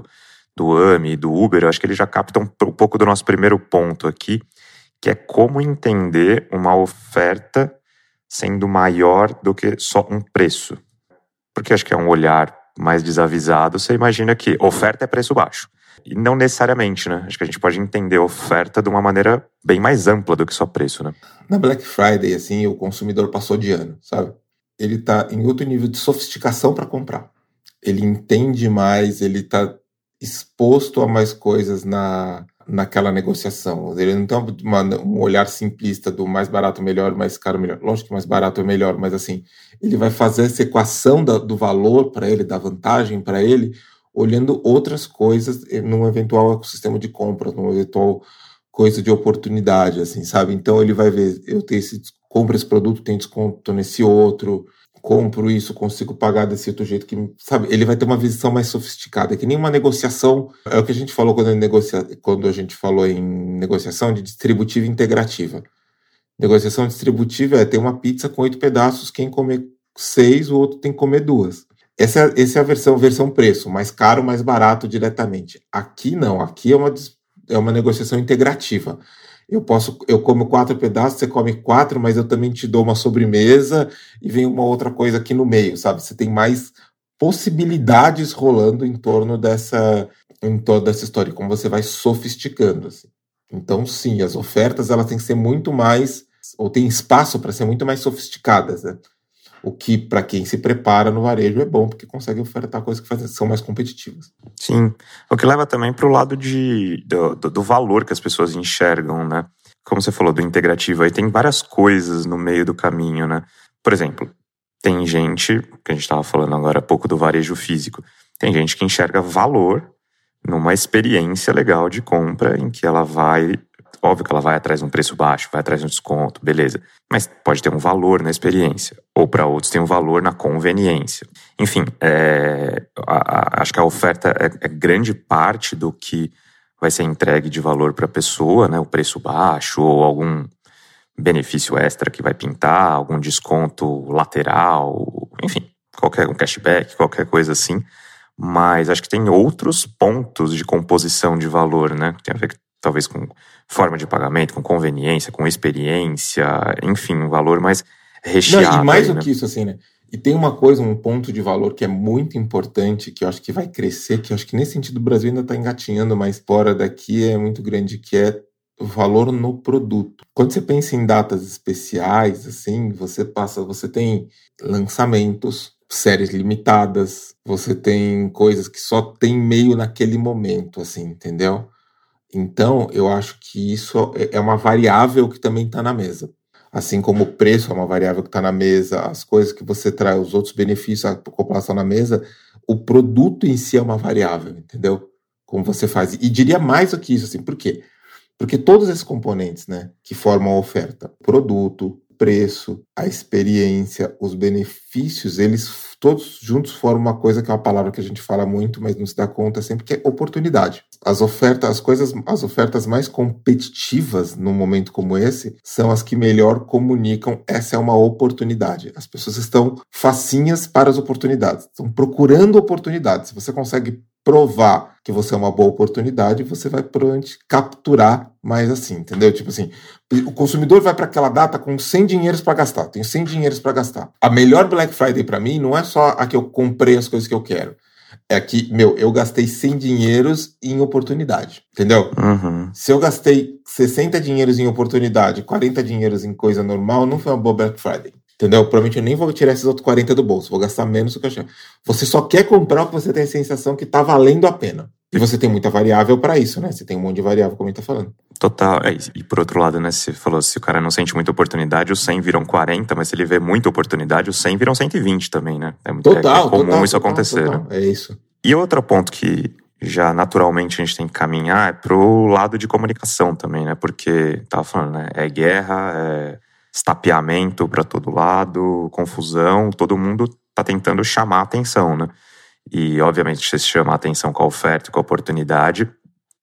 do Ame e do Uber, eu acho que ele já capta um, um pouco do nosso primeiro ponto aqui, que é como entender uma oferta sendo maior do que só um preço. Porque acho que é um olhar mais desavisado, você imagina que oferta é preço baixo. E não necessariamente, né? Acho que a gente pode entender a oferta de uma maneira bem mais ampla do que só preço, né? Na Black Friday, assim, o consumidor passou de ano, sabe? Ele tá em outro nível de sofisticação para comprar. Ele entende mais, ele tá exposto a mais coisas na, naquela negociação. Ele não tem uma, um olhar simplista do mais barato melhor, mais caro melhor. Lógico que mais barato é melhor, mas assim, ele vai fazer essa equação da, do valor para ele, da vantagem para ele, olhando outras coisas num eventual ecossistema de compras, num eventual coisa de oportunidade, assim, sabe? Então ele vai ver, eu tenho esse, compro esse produto, tem desconto nesse outro, compro isso, consigo pagar desse outro jeito, que, sabe? Ele vai ter uma visão mais sofisticada, que nem uma negociação, é o que a gente falou quando a, negocia, quando a gente falou em negociação de distributiva e integrativa. Negociação distributiva é ter uma pizza com oito pedaços, quem comer seis, o outro tem que comer duas. Essa é, essa é a versão, versão preço, mais caro, mais barato diretamente. Aqui não, aqui é uma, é uma negociação integrativa. Eu posso, eu como quatro pedaços, você come quatro, mas eu também te dou uma sobremesa e vem uma outra coisa aqui no meio, sabe? Você tem mais possibilidades rolando em torno dessa, em torno dessa história, como você vai sofisticando, assim. Então, sim, as ofertas elas têm que ser muito mais, ou tem espaço para ser muito mais sofisticadas, né? O que, para quem se prepara no varejo, é bom, porque consegue ofertar coisas que fazem, são mais competitivas. Sim, o que leva também para o lado de, do, do valor que as pessoas enxergam, né? Como você falou, do integrativo, aí tem várias coisas no meio do caminho, né? Por exemplo, tem gente, que a gente estava falando agora há pouco do varejo físico, tem gente que enxerga valor numa experiência legal de compra em que ela vai... Óbvio que ela vai atrás de um preço baixo, vai atrás de um desconto, beleza. Mas pode ter um valor na experiência. Ou para outros tem um valor na conveniência. Enfim, é, a, a, acho que a oferta é, é grande parte do que vai ser entregue de valor para a pessoa, né? O preço baixo ou algum benefício extra que vai pintar, algum desconto lateral, enfim, qualquer um cashback, qualquer coisa assim. Mas acho que tem outros pontos de composição de valor, né? Tem a ver talvez com forma de pagamento, com conveniência, com experiência, enfim, um valor mais recheado. Não, e mais aí, do né? que isso, assim, né? E tem uma coisa, um ponto de valor que é muito importante, que eu acho que vai crescer, que eu acho que nesse sentido o Brasil ainda está engatinhando, mas fora daqui é muito grande, que é o valor no produto. Quando você pensa em datas especiais, assim, você passa, você tem lançamentos, séries limitadas, você tem coisas que só tem meio naquele momento, assim, entendeu? Então, eu acho que isso é uma variável que também está na mesa. Assim como o preço é uma variável que está na mesa, as coisas que você traz, os outros benefícios, a população na mesa, o produto em si é uma variável, entendeu? Como você faz. E diria mais do que isso, assim, por quê? Porque todos esses componentes, né, que formam a oferta, produto, preço, a experiência, os benefícios, eles todos juntos formam uma coisa que é uma palavra que a gente fala muito, mas não se dá conta sempre, que é oportunidade. As ofertas, as coisas, as ofertas mais competitivas num momento como esse são as que melhor comunicam. Essa é uma oportunidade. As pessoas estão facinhas para as oportunidades, estão procurando oportunidades. Se você consegue provar que você é uma boa oportunidade, você vai provavelmente capturar mais assim, entendeu? Tipo assim, o consumidor vai para aquela data com cem dinheiros para gastar, tenho cem dinheiros para gastar. A melhor Black Friday para mim não é só a que eu comprei as coisas que eu quero, é que, meu, eu gastei cem dinheiros em oportunidade, entendeu? Uhum. Se eu gastei sessenta dinheiros em oportunidade, quarenta dinheiros em coisa normal, não foi uma boa Black Friday. Entendeu? Provavelmente eu nem vou tirar esses outros quarenta do bolso, vou gastar menos do que eu achar. Você só quer comprar o que você tem a sensação que tá valendo a pena. E você tem muita variável para isso, né? Você tem um monte de variável, como a gente tá falando. Total. É, e por outro lado, né? Você falou, se o cara não sente muita oportunidade, os cem viram quarenta, mas se ele vê muita oportunidade, os cem viram cento e vinte também, né? É, muito, total, é, é comum total, isso total, acontecer. Total, né? é isso. E outro ponto que já naturalmente a gente tem que caminhar é pro lado de comunicação também, né? Porque, tava falando, né? É guerra, é estapeamento para todo lado, confusão, todo mundo tá tentando chamar a atenção, né? E, obviamente, você chama a atenção com a oferta, com a oportunidade,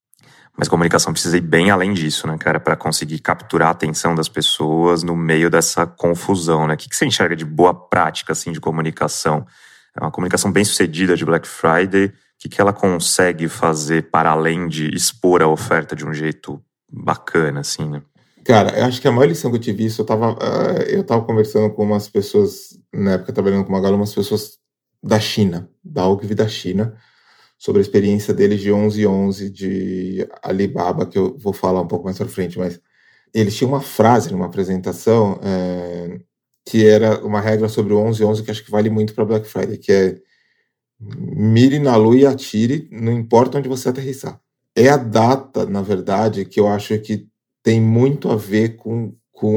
mas comunicação precisa ir bem além disso, né, cara? Para conseguir capturar a atenção das pessoas no meio dessa confusão, né? O que você enxerga de boa prática, assim, de comunicação? É uma comunicação bem sucedida de Black Friday, que, que ela consegue fazer para além de expor a oferta de um jeito bacana, assim, né? Cara, eu acho que a maior lição que eu tive isso, eu tava, uh, eu tava conversando com umas pessoas, na época trabalhando com uma Magalu, umas pessoas da China, da Ogilvy da China, sobre a experiência deles de onze onze de Alibaba, que eu vou falar um pouco mais pra frente, mas eles tinham uma frase numa apresentação é, que era uma regra sobre o onze onze que acho que vale muito para Black Friday, que é mire na lua e atire, não importa onde você aterrissar. É a data, na verdade, que eu acho que tem muito a ver com,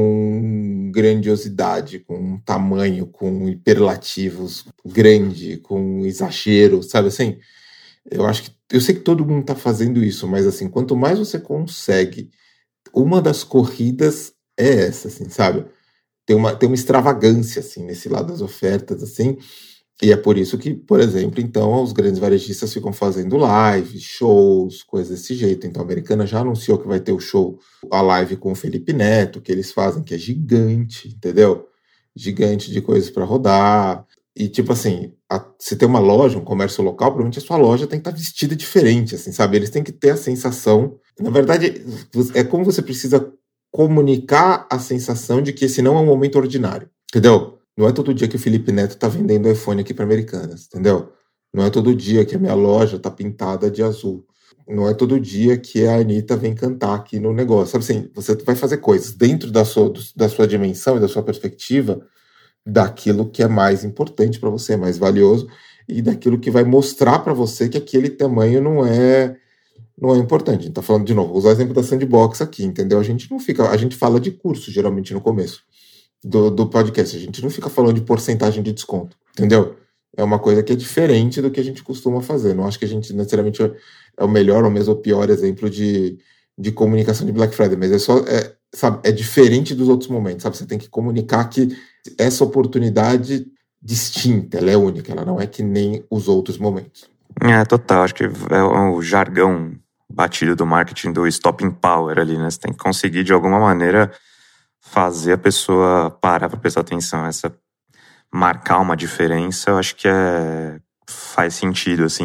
com grandiosidade, com tamanho, com hiperlativos grande, com exagero, sabe assim? Eu acho que, eu sei que todo mundo está fazendo isso, mas assim, quanto mais você consegue, uma das corridas é essa, assim, sabe? Tem uma, tem uma extravagância, assim, nesse lado das ofertas, assim, e é por isso que, por exemplo, então, os grandes varejistas ficam fazendo lives, shows, coisas desse jeito. Então, a Americana já anunciou que vai ter o show, a live com o Felipe Neto, que eles fazem, que é gigante, entendeu? Gigante de coisas para rodar. E, tipo assim, a, se tem uma loja, um comércio local, provavelmente a sua loja tem que estar vestida diferente, assim, sabe? Eles têm que ter a sensação... Na verdade, é como você precisa comunicar a sensação de que esse não é um momento ordinário, entendeu? Não é todo dia que o Felipe Neto tá vendendo iPhone aqui para Americanas, entendeu? Não é todo dia que a minha loja tá pintada de azul. Não é todo dia que a Anitta vem cantar aqui no negócio. Sabe assim, você vai fazer coisas dentro da sua, da sua dimensão e da sua perspectiva daquilo que é mais importante para você, mais valioso, e daquilo que vai mostrar para você que aquele tamanho não é não é importante. A gente tá falando de novo, vou usar o exemplo da Sandbox aqui, entendeu? A gente não fica, a gente fala de curso geralmente no começo do, do podcast, a gente não fica falando de porcentagem de desconto, entendeu? É uma coisa que é diferente do que a gente costuma fazer. Não acho que a gente necessariamente é o melhor ou mesmo o pior exemplo de, de comunicação de Black Friday, mas é só, é, sabe, é diferente dos outros momentos, sabe? Você tem que comunicar que essa oportunidade distinta, ela é única, ela não é que nem os outros momentos. É, total, acho que é o jargão batido do marketing do stopping power ali, né? Você tem que conseguir de alguma maneira fazer a pessoa parar para prestar atenção. Essa marcar uma diferença, eu acho que é, faz sentido, assim.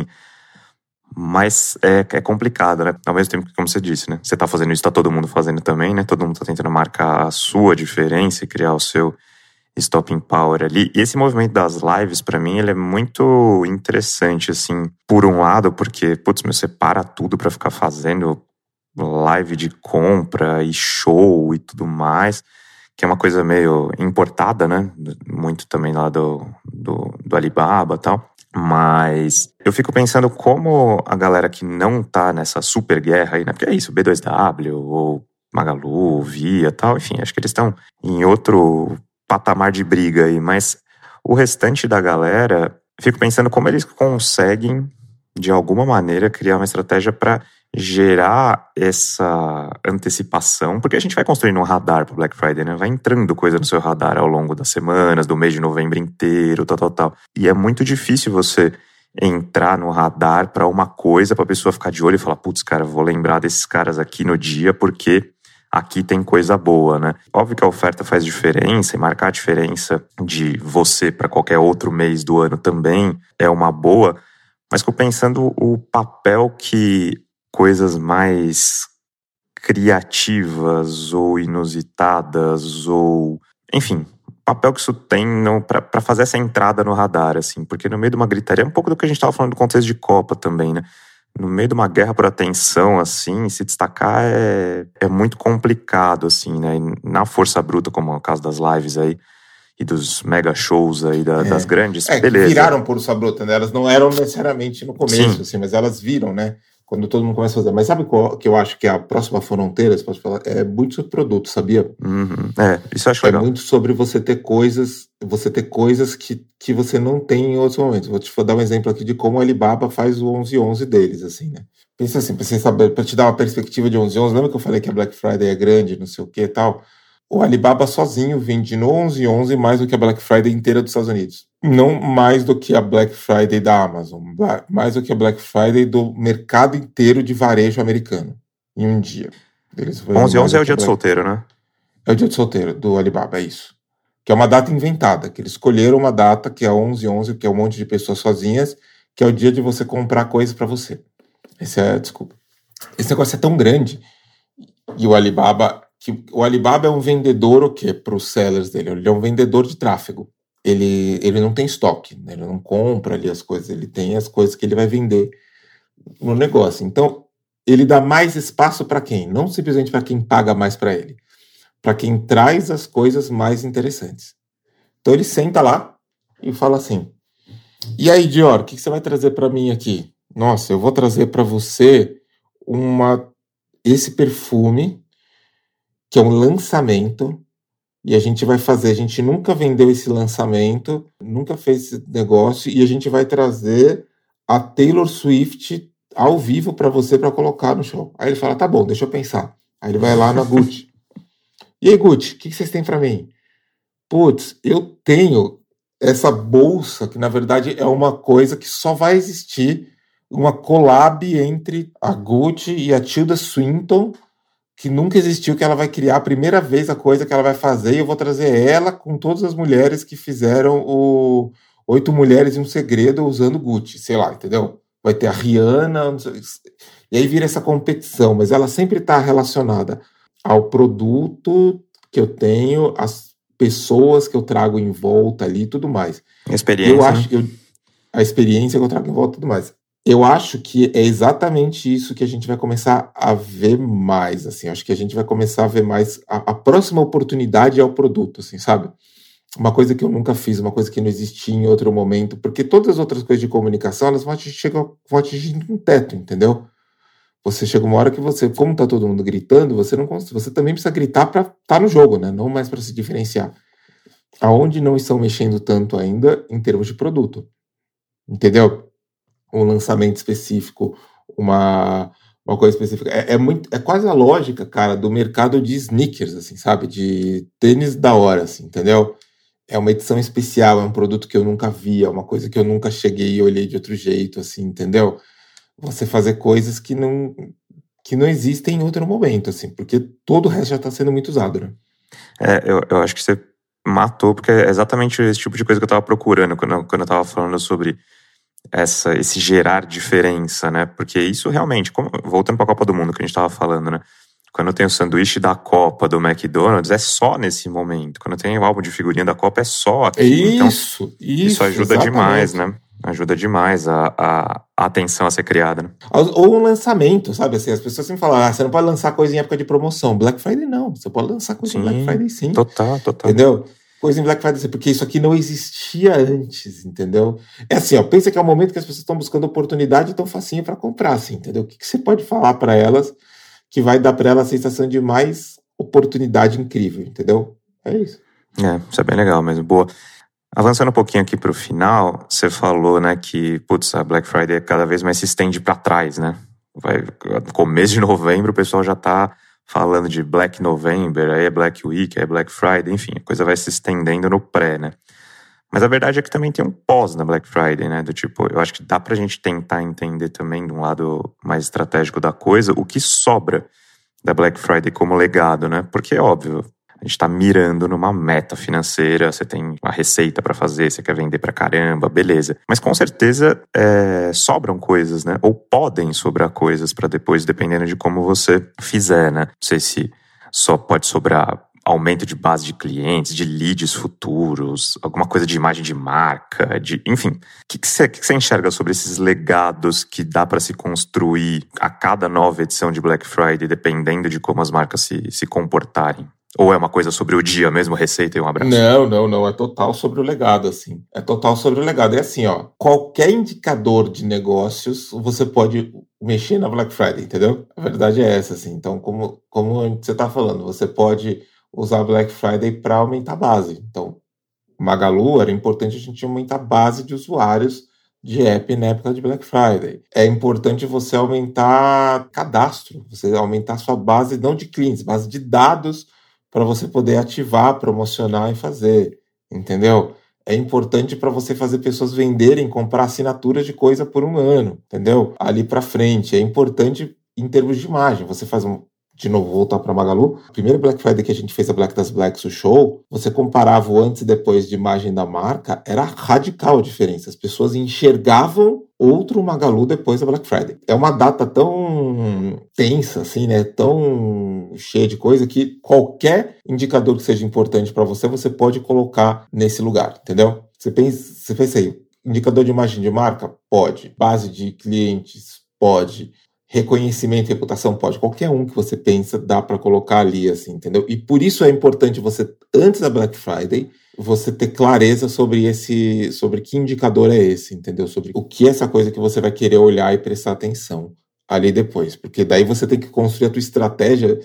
Mas é, é complicado, né? Ao mesmo tempo que, como você disse, né? Você tá fazendo isso, tá todo mundo fazendo também, né? Todo mundo tá tentando marcar a sua diferença e criar o seu stopping power ali. E esse movimento das lives, pra mim, ele é muito interessante, assim, por um lado, porque, putz, meu, você para tudo pra ficar fazendo live de compra e show e tudo mais, que é uma coisa meio importada, né? Muito também lá do, do, do Alibaba e tal. Mas eu fico pensando como a galera que não tá nessa super guerra aí, né? Porque é isso, B dois W ou Magalu, Via e tal, enfim, acho que eles estão em outro patamar de briga aí, mas o restante da galera, fico pensando como eles conseguem, de alguma maneira, criar uma estratégia para gerar essa antecipação, porque a gente vai construindo um radar para Black Friday, né? Vai entrando coisa no seu radar ao longo das semanas, do mês de novembro inteiro, tal, tal, tal. E é muito difícil você entrar no radar para uma coisa, para a pessoa ficar de olho e falar, putz, cara, vou lembrar desses caras aqui no dia, porque aqui tem coisa boa, né? Óbvio que a oferta faz diferença e marcar a diferença de você para qualquer outro mês do ano também é uma boa, mas fico pensando o papel que coisas mais criativas ou inusitadas ou, enfim, papel que isso tem para fazer essa entrada no radar, assim, porque no meio de uma gritaria, é um pouco do que a gente estava falando do contexto de Copa também, né? No meio de uma guerra por atenção, assim, se destacar é, é muito complicado, assim, né? E na força bruta, como é o caso das lives aí, e dos mega shows aí da, é. das grandes, é, beleza. Viraram força bruta, né? Elas não eram necessariamente no começo, Sim. assim, mas elas viram, né? Quando todo mundo começa a fazer. Mas sabe qual que eu acho que é a próxima fronteira, você pode falar? É muito sobre produto, sabia? Uhum. É, isso eu acho é legal. É muito sobre você ter coisas, você ter coisas que, que você não tem em outros momentos. Vou te dar um exemplo aqui de como a Alibaba faz o onze onze deles, assim, né? Pensa assim, pra você saber, pra te dar uma perspectiva de onze onze, lembra que eu falei que a Black Friday é grande, não sei o que e tal? O Alibaba sozinho vende no onze onze mais do que a Black Friday inteira dos Estados Unidos. Não mais do que a Black Friday da Amazon, mais do que a Black Friday do mercado inteiro de varejo americano, em um dia. onze onze é o dia do solteiro, né? É o dia do solteiro, do Alibaba, é isso. Que é uma data inventada, que eles escolheram uma data que é onze onze, que é um monte de pessoas sozinhas, que é o dia de você comprar coisas para você. Esse é, desculpa. Esse negócio é tão grande, e o Alibaba, que o Alibaba é um vendedor o quê? Para os sellers dele, ele é um vendedor de tráfego. Ele, ele não tem estoque, né? Ele não compra ali as coisas, ele tem as coisas que ele vai vender no negócio. Então, ele dá mais espaço para quem? Não simplesmente para quem paga mais para ele, para quem traz as coisas mais interessantes. Então, ele senta lá e fala assim, e aí, Dior, o que você vai trazer para mim aqui? Nossa, eu vou trazer para você uma, esse perfume, que é um lançamento, e a gente vai fazer, a gente nunca vendeu esse lançamento, nunca fez esse negócio, e a gente vai trazer a Taylor Swift ao vivo para você, para colocar no show. Aí ele fala, tá bom, deixa eu pensar. Aí ele vai lá na Gucci. E aí, Gucci, o que, que vocês têm para mim? Putz, eu tenho essa bolsa, que na verdade é uma coisa que só vai existir, uma collab entre a Gucci e a Tilda Swinton, que nunca existiu, que ela vai criar a primeira vez a coisa que ela vai fazer, e eu vou trazer ela com todas as mulheres que fizeram o Oito Mulheres e um Segredo usando Gucci, sei lá, entendeu? Vai ter a Rihanna, não sei, e aí vira essa competição, mas ela sempre está relacionada ao produto que eu tenho, às pessoas que eu trago em volta ali e tudo mais. Experiência. Eu acho, eu, a experiência que eu trago em volta e tudo mais. Eu acho que é exatamente isso que a gente vai começar a ver mais, assim, acho que a gente vai começar a ver mais, a, a próxima oportunidade é o produto, assim, sabe? Uma coisa que eu nunca fiz, uma coisa que não existia em outro momento, porque todas as outras coisas de comunicação, elas vão atingir, vão atingir um teto, entendeu? Você chega uma hora que você, como tá todo mundo gritando, você não você também precisa gritar para estar tá no jogo, né? Não mais para se diferenciar. Aonde não estão mexendo tanto ainda em termos de produto, entendeu? Um lançamento específico, uma, uma coisa específica. É, é, muito, é quase a lógica, cara, do mercado de sneakers, assim, sabe? De tênis da hora, assim, entendeu? É uma edição especial, é um produto que eu nunca vi, é uma coisa que eu nunca cheguei e olhei de outro jeito, assim, entendeu? Você fazer coisas que não, que não existem em outro momento, assim, porque todo o resto já está sendo muito usado, né? É, eu, eu acho que você matou, porque é exatamente esse tipo de coisa que eu estava procurando quando, quando eu estava falando sobre Essa, esse gerar diferença, né? Porque isso realmente, como, voltando para a Copa do Mundo que a gente estava falando, né? Quando tem o sanduíche da Copa do McDonald's, é só nesse momento. Quando tem o álbum de figurinha da Copa, é só aqui. Isso, então, isso. Isso ajuda exatamente. demais, né? Ajuda demais a, a, a atenção a ser criada, né? Ou um lançamento, sabe? Assim, as pessoas sempre falam, ah, você não pode lançar coisa em época de promoção. Black Friday não, você pode lançar coisa Sim, em Black Friday sim. Total, total. Entendeu? Coisa em Black Friday, porque isso aqui não existia antes, entendeu? É assim, ó, pensa que é o momento que as pessoas estão buscando oportunidade tão facinho para comprar, assim, entendeu? O que, que você pode falar para elas que vai dar para elas a sensação de mais oportunidade incrível, entendeu? É isso. É, isso é bem legal mesmo, boa. Avançando um pouquinho aqui pro final, você falou, né, que, putz, a Black Friday cada vez mais se estende para trás, né? Vai, no começo de novembro o pessoal já tá falando de Black November, aí é Black Week, aí é Black Friday, enfim, a coisa vai se estendendo no pré, né? Mas a verdade é que também tem um pós na Black Friday, né? Do tipo, eu acho que dá pra gente tentar entender também, de um lado mais estratégico da coisa, o que sobra da Black Friday como legado, né? Porque é óbvio, a gente tá mirando numa meta financeira, você tem uma receita pra fazer, você quer vender pra caramba, beleza. Mas com certeza é, sobram coisas, né? Ou podem sobrar coisas pra depois, dependendo de como você fizer, né? Não sei se só pode sobrar aumento de base de clientes, de leads futuros, alguma coisa de imagem de marca, de, enfim. O que, que, você, que, que você enxerga sobre esses legados que dá para se construir a cada nova edição de Black Friday, dependendo de como as marcas se, se comportarem? Ou é uma coisa sobre o dia mesmo, receita e um abraço? Não, não, não. É total sobre o legado, assim. É total sobre o legado. É assim, ó. Qualquer indicador de negócios, você pode mexer na Black Friday, entendeu? A verdade é essa, assim. Então, como, como você tá falando, você pode usar Black Friday para aumentar a base. Então, Magalu, era importante a gente aumentar a base de usuários de app na época de Black Friday. É importante você aumentar cadastro, você aumentar a sua base, não de clientes, base de dados, para você poder ativar, promocionar e fazer, entendeu? É importante para você fazer pessoas venderem, comprar assinaturas de coisa por um ano, entendeu? Ali para frente. É importante em termos de imagem. Você faz um de novo, voltar para Magalu, a primeira Black Friday que a gente fez, a Black das Blacks, o show, você comparava o antes e depois de imagem da marca, era radical a diferença. As pessoas enxergavam outro Magalu depois da Black Friday. É uma data tão tensa, assim, né? Tão cheia de coisa que qualquer indicador que seja importante para você, você pode colocar nesse lugar, entendeu? Você pensa, você pensa aí, indicador de imagem de marca? Pode. Base de clientes? Pode. Reconhecimento e reputação? Pode. Qualquer um que você pensa, dá para colocar ali, assim, entendeu? E por isso é importante você, antes da Black Friday, você ter clareza sobre esse, sobre que indicador é esse, entendeu? Sobre o que é essa coisa que você vai querer olhar e prestar atenção ali depois. Porque daí você tem que construir a tua estratégia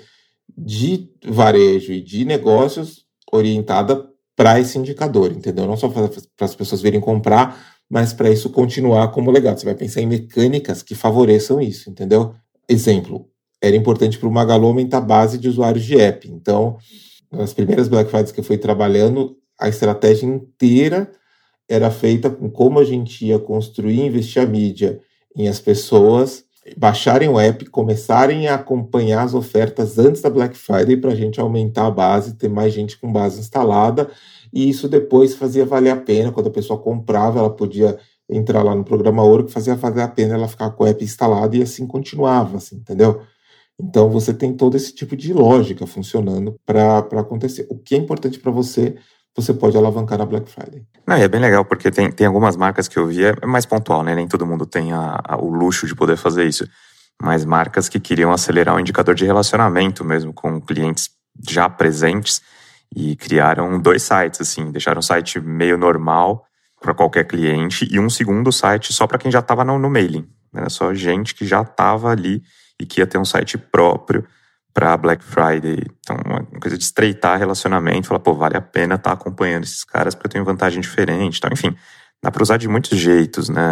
de varejo e de negócios orientada para esse indicador, entendeu? Não só para as pessoas virem comprar, mas para isso continuar como legado. Você vai pensar em mecânicas que favoreçam isso, entendeu? Exemplo, era importante para o Magalu aumentar a base de usuários de app. Então, nas primeiras Black Fridays que eu fui trabalhando, a estratégia inteira era feita com como a gente ia construir e investir a mídia em as pessoas baixarem o app, começarem a acompanhar as ofertas antes da Black Friday para a gente aumentar a base, ter mais gente com base instalada. E isso depois fazia valer a pena. Quando a pessoa comprava, ela podia entrar lá no programa Ouro, que fazia valer a pena ela ficar com o app instalado e assim continuava, assim, entendeu? Então você tem todo esse tipo de lógica funcionando para acontecer. O que é importante para você, você pode alavancar na Black Friday. Não, e é bem legal, porque tem, tem algumas marcas que eu vi, é mais pontual, né? Nem todo mundo tem a, a, o luxo de poder fazer isso. Mas marcas que queriam acelerar o indicador de relacionamento mesmo com clientes já presentes, e criaram dois sites, assim, deixaram um site meio normal para qualquer cliente e um segundo site só para quem já estava no, no mailing. Era só gente que já estava ali e que ia ter um site próprio para Black Friday. Então, uma coisa de estreitar relacionamento, falar, pô, vale a pena estar tá acompanhando esses caras porque eu tenho vantagem diferente. Então, enfim, dá para usar de muitos jeitos, né,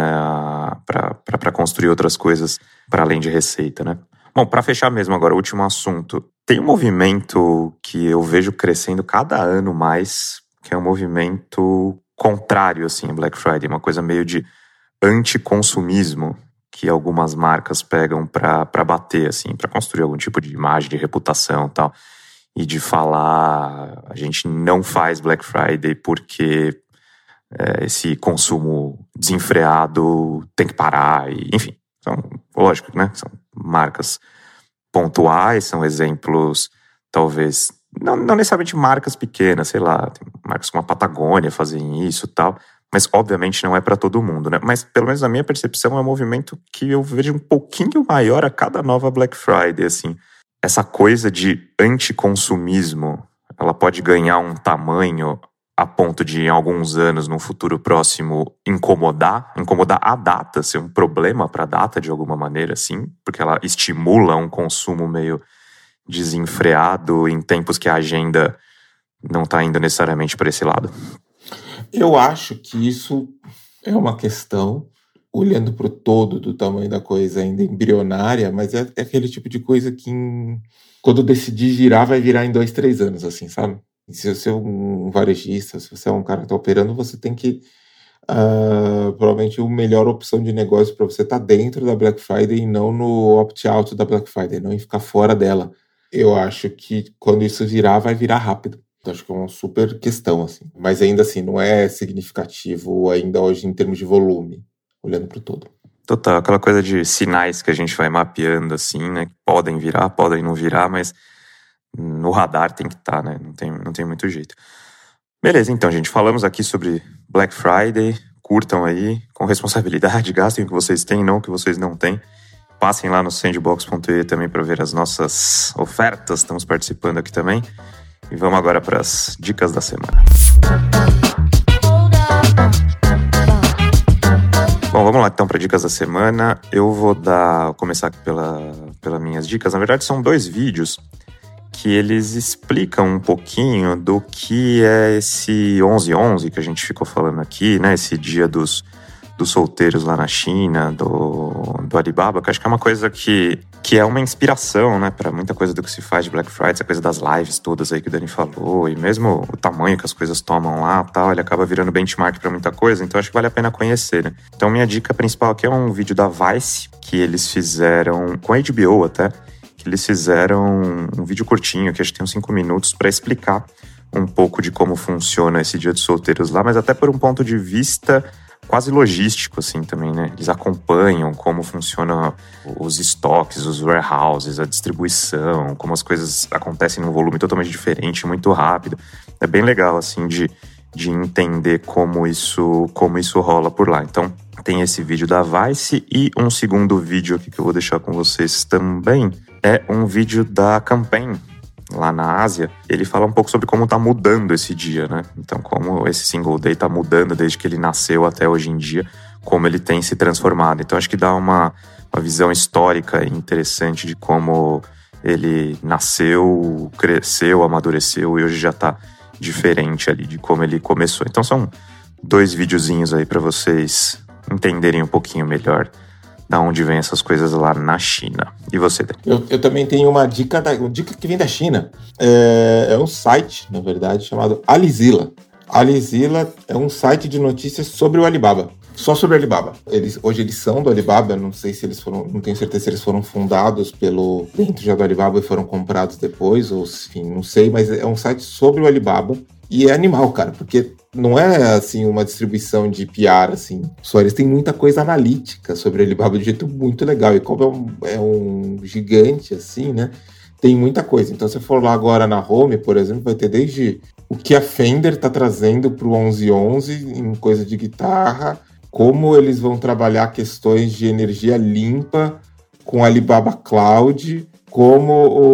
para construir outras coisas para além de receita, né? Bom, para fechar mesmo agora, o último assunto. Tem um movimento que eu vejo crescendo cada ano mais, que é um movimento contrário, assim, a Black Friday. Uma coisa meio de anticonsumismo que algumas marcas pegam para bater, assim, para construir algum tipo de imagem, de reputação e tal. E de falar, a gente não faz Black Friday porque é, esse consumo desenfreado tem que parar, e, enfim. São, lógico, né? São marcas pontuais, são exemplos, talvez, não, não necessariamente marcas pequenas, sei lá, tem marcas como a Patagônia fazem isso e tal, mas obviamente não é para todo mundo, né? Mas pelo menos na minha percepção é um movimento que eu vejo um pouquinho maior a cada nova Black Friday, assim. Essa coisa de anticonsumismo, ela pode ganhar um tamanho a ponto de, em alguns anos, no futuro próximo, incomodar, incomodar a data, ser um problema para a data de alguma maneira, assim, porque ela estimula um consumo meio desenfreado em tempos que a agenda não está indo necessariamente para esse lado. Eu acho que isso é uma questão, olhando para o todo do tamanho da coisa ainda embrionária, mas é, é aquele tipo de coisa que, em, quando decidir girar, vai virar em dois, três anos, assim, sabe? Se você é um varejista, se você é um cara que está operando, você tem que, uh, provavelmente, a melhor opção de negócio para você estar tá dentro da Black Friday e não no opt-out da Black Friday, não em ficar fora dela. Eu acho que quando isso virar, vai virar rápido. Então, acho que é uma super questão, assim. Mas ainda assim, não é significativo ainda hoje em termos de volume, olhando para o todo. Total, aquela coisa de sinais que a gente vai mapeando, assim, né? Podem virar, podem não virar, mas no radar tem que estar, né? Não tem, não tem muito jeito. Beleza, então, gente, falamos aqui sobre Black Friday. Curtam aí, com responsabilidade, gastem o que vocês têm, não o que vocês não têm. Passem lá no sandbox ponto e também para ver as nossas ofertas, estamos participando aqui também. E vamos agora para as dicas da semana. Bom, vamos lá então para dicas da semana. Eu vou dar, vou começar aqui pela, pelas minhas dicas. Na verdade, são dois vídeos que eles explicam um pouquinho do que é esse onze onze que a gente ficou falando aqui, né? Esse dia dos, dos solteiros lá na China, do, do Alibaba, que acho que é uma coisa que, que é uma inspiração, né? Para muita coisa do que se faz de Black Friday, essa coisa das lives todas aí que o Dani falou, e mesmo o tamanho que as coisas tomam lá e tal, ele acaba virando benchmark para muita coisa, então acho que vale a pena conhecer, né? Então minha dica principal aqui é um vídeo da Vice, que eles fizeram com a H B O até, que eles fizeram um vídeo curtinho, que acho que tem uns cinco minutos, para explicar um pouco de como funciona esse Dia dos Solteiros lá, mas até por um ponto de vista quase logístico, assim, também, né? Eles acompanham como funcionam os estoques, os warehouses, a distribuição, como as coisas acontecem num volume totalmente diferente, muito rápido. É bem legal, assim, de, de entender como isso, como isso rola por lá. Então, tem esse vídeo da Vice e um segundo vídeo aqui que eu vou deixar com vocês também é um vídeo da Campaign, lá na Ásia. Ele fala um pouco sobre como tá mudando esse dia, né? Então, como esse Single Day tá mudando desde que ele nasceu até hoje em dia, como ele tem se transformado. Então, acho que dá uma, uma visão histórica interessante de como ele nasceu, cresceu, amadureceu e hoje já tá diferente ali de como ele começou. Então, são dois videozinhos aí para vocês entenderem um pouquinho melhor da onde vem essas coisas lá na China. E você, Dan? Eu, eu também tenho uma dica, da, uma dica que vem da China. É, é um site, na verdade, chamado Alizila. Alizila é um site de notícias sobre o Alibaba. Só sobre o Alibaba. Eles, hoje eles são do Alibaba, não sei se eles foram, não tenho certeza se eles foram fundados pelo dentro já do Alibaba e foram comprados depois, ou enfim, não sei, mas é um site sobre o Alibaba. E é animal, cara, porque não é, assim, uma distribuição de P R, assim. Só eles têm muita coisa analítica sobre o Alibaba de um jeito muito legal. E como é um, é um gigante, assim, né? Tem muita coisa. Então, se você for lá agora na Home, por exemplo, vai ter desde o que a Fender tá trazendo pro onze onze em coisa de guitarra, como eles vão trabalhar questões de energia limpa com Alibaba Cloud, como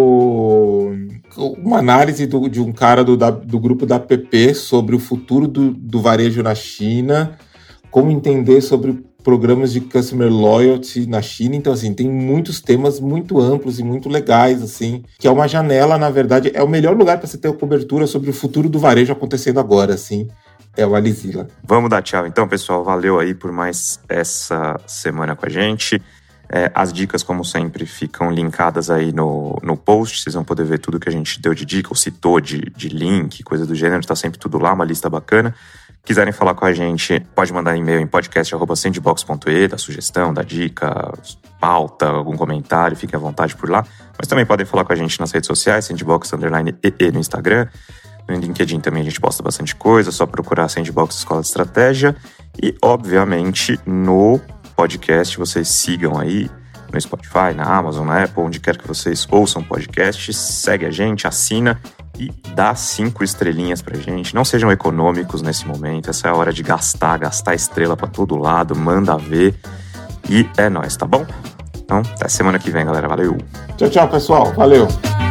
o... uma análise do, de um cara do, da, do grupo da App sobre o futuro do, do varejo na China, como entender sobre programas de Customer Loyalty na China. Então, assim, tem muitos temas muito amplos e muito legais, assim, que é uma janela, na verdade, é o melhor lugar para você ter uma cobertura sobre o futuro do varejo acontecendo agora, assim, é o Alizila. Vamos dar tchau, então, pessoal. Valeu aí por mais essa semana com a gente. É, as dicas, como sempre, ficam linkadas aí no, no post. Vocês vão poder ver tudo que a gente deu de dica, ou citou de, de link, coisa do gênero. Tá sempre tudo lá, uma lista bacana. Quiserem falar com a gente, pode mandar e-mail em podcast arroba sandbox ponto e, da sugestão, da dica, pauta, algum comentário, fiquem à vontade por lá. Mas também podem falar com a gente nas redes sociais, Sandbox underline E E no Instagram. No LinkedIn também a gente posta bastante coisa, só procurar Sandbox Escola de Estratégia. E, obviamente, no podcast, vocês sigam aí no Spotify, na Amazon, na Apple, onde quer que vocês ouçam podcasts, segue a gente, assina e dá cinco estrelinhas pra gente. Não sejam econômicos nesse momento, essa é a hora de gastar, gastar estrela pra todo lado, manda ver e é nóis, tá bom? Então, até semana que vem, galera, valeu! Tchau, tchau, pessoal, valeu!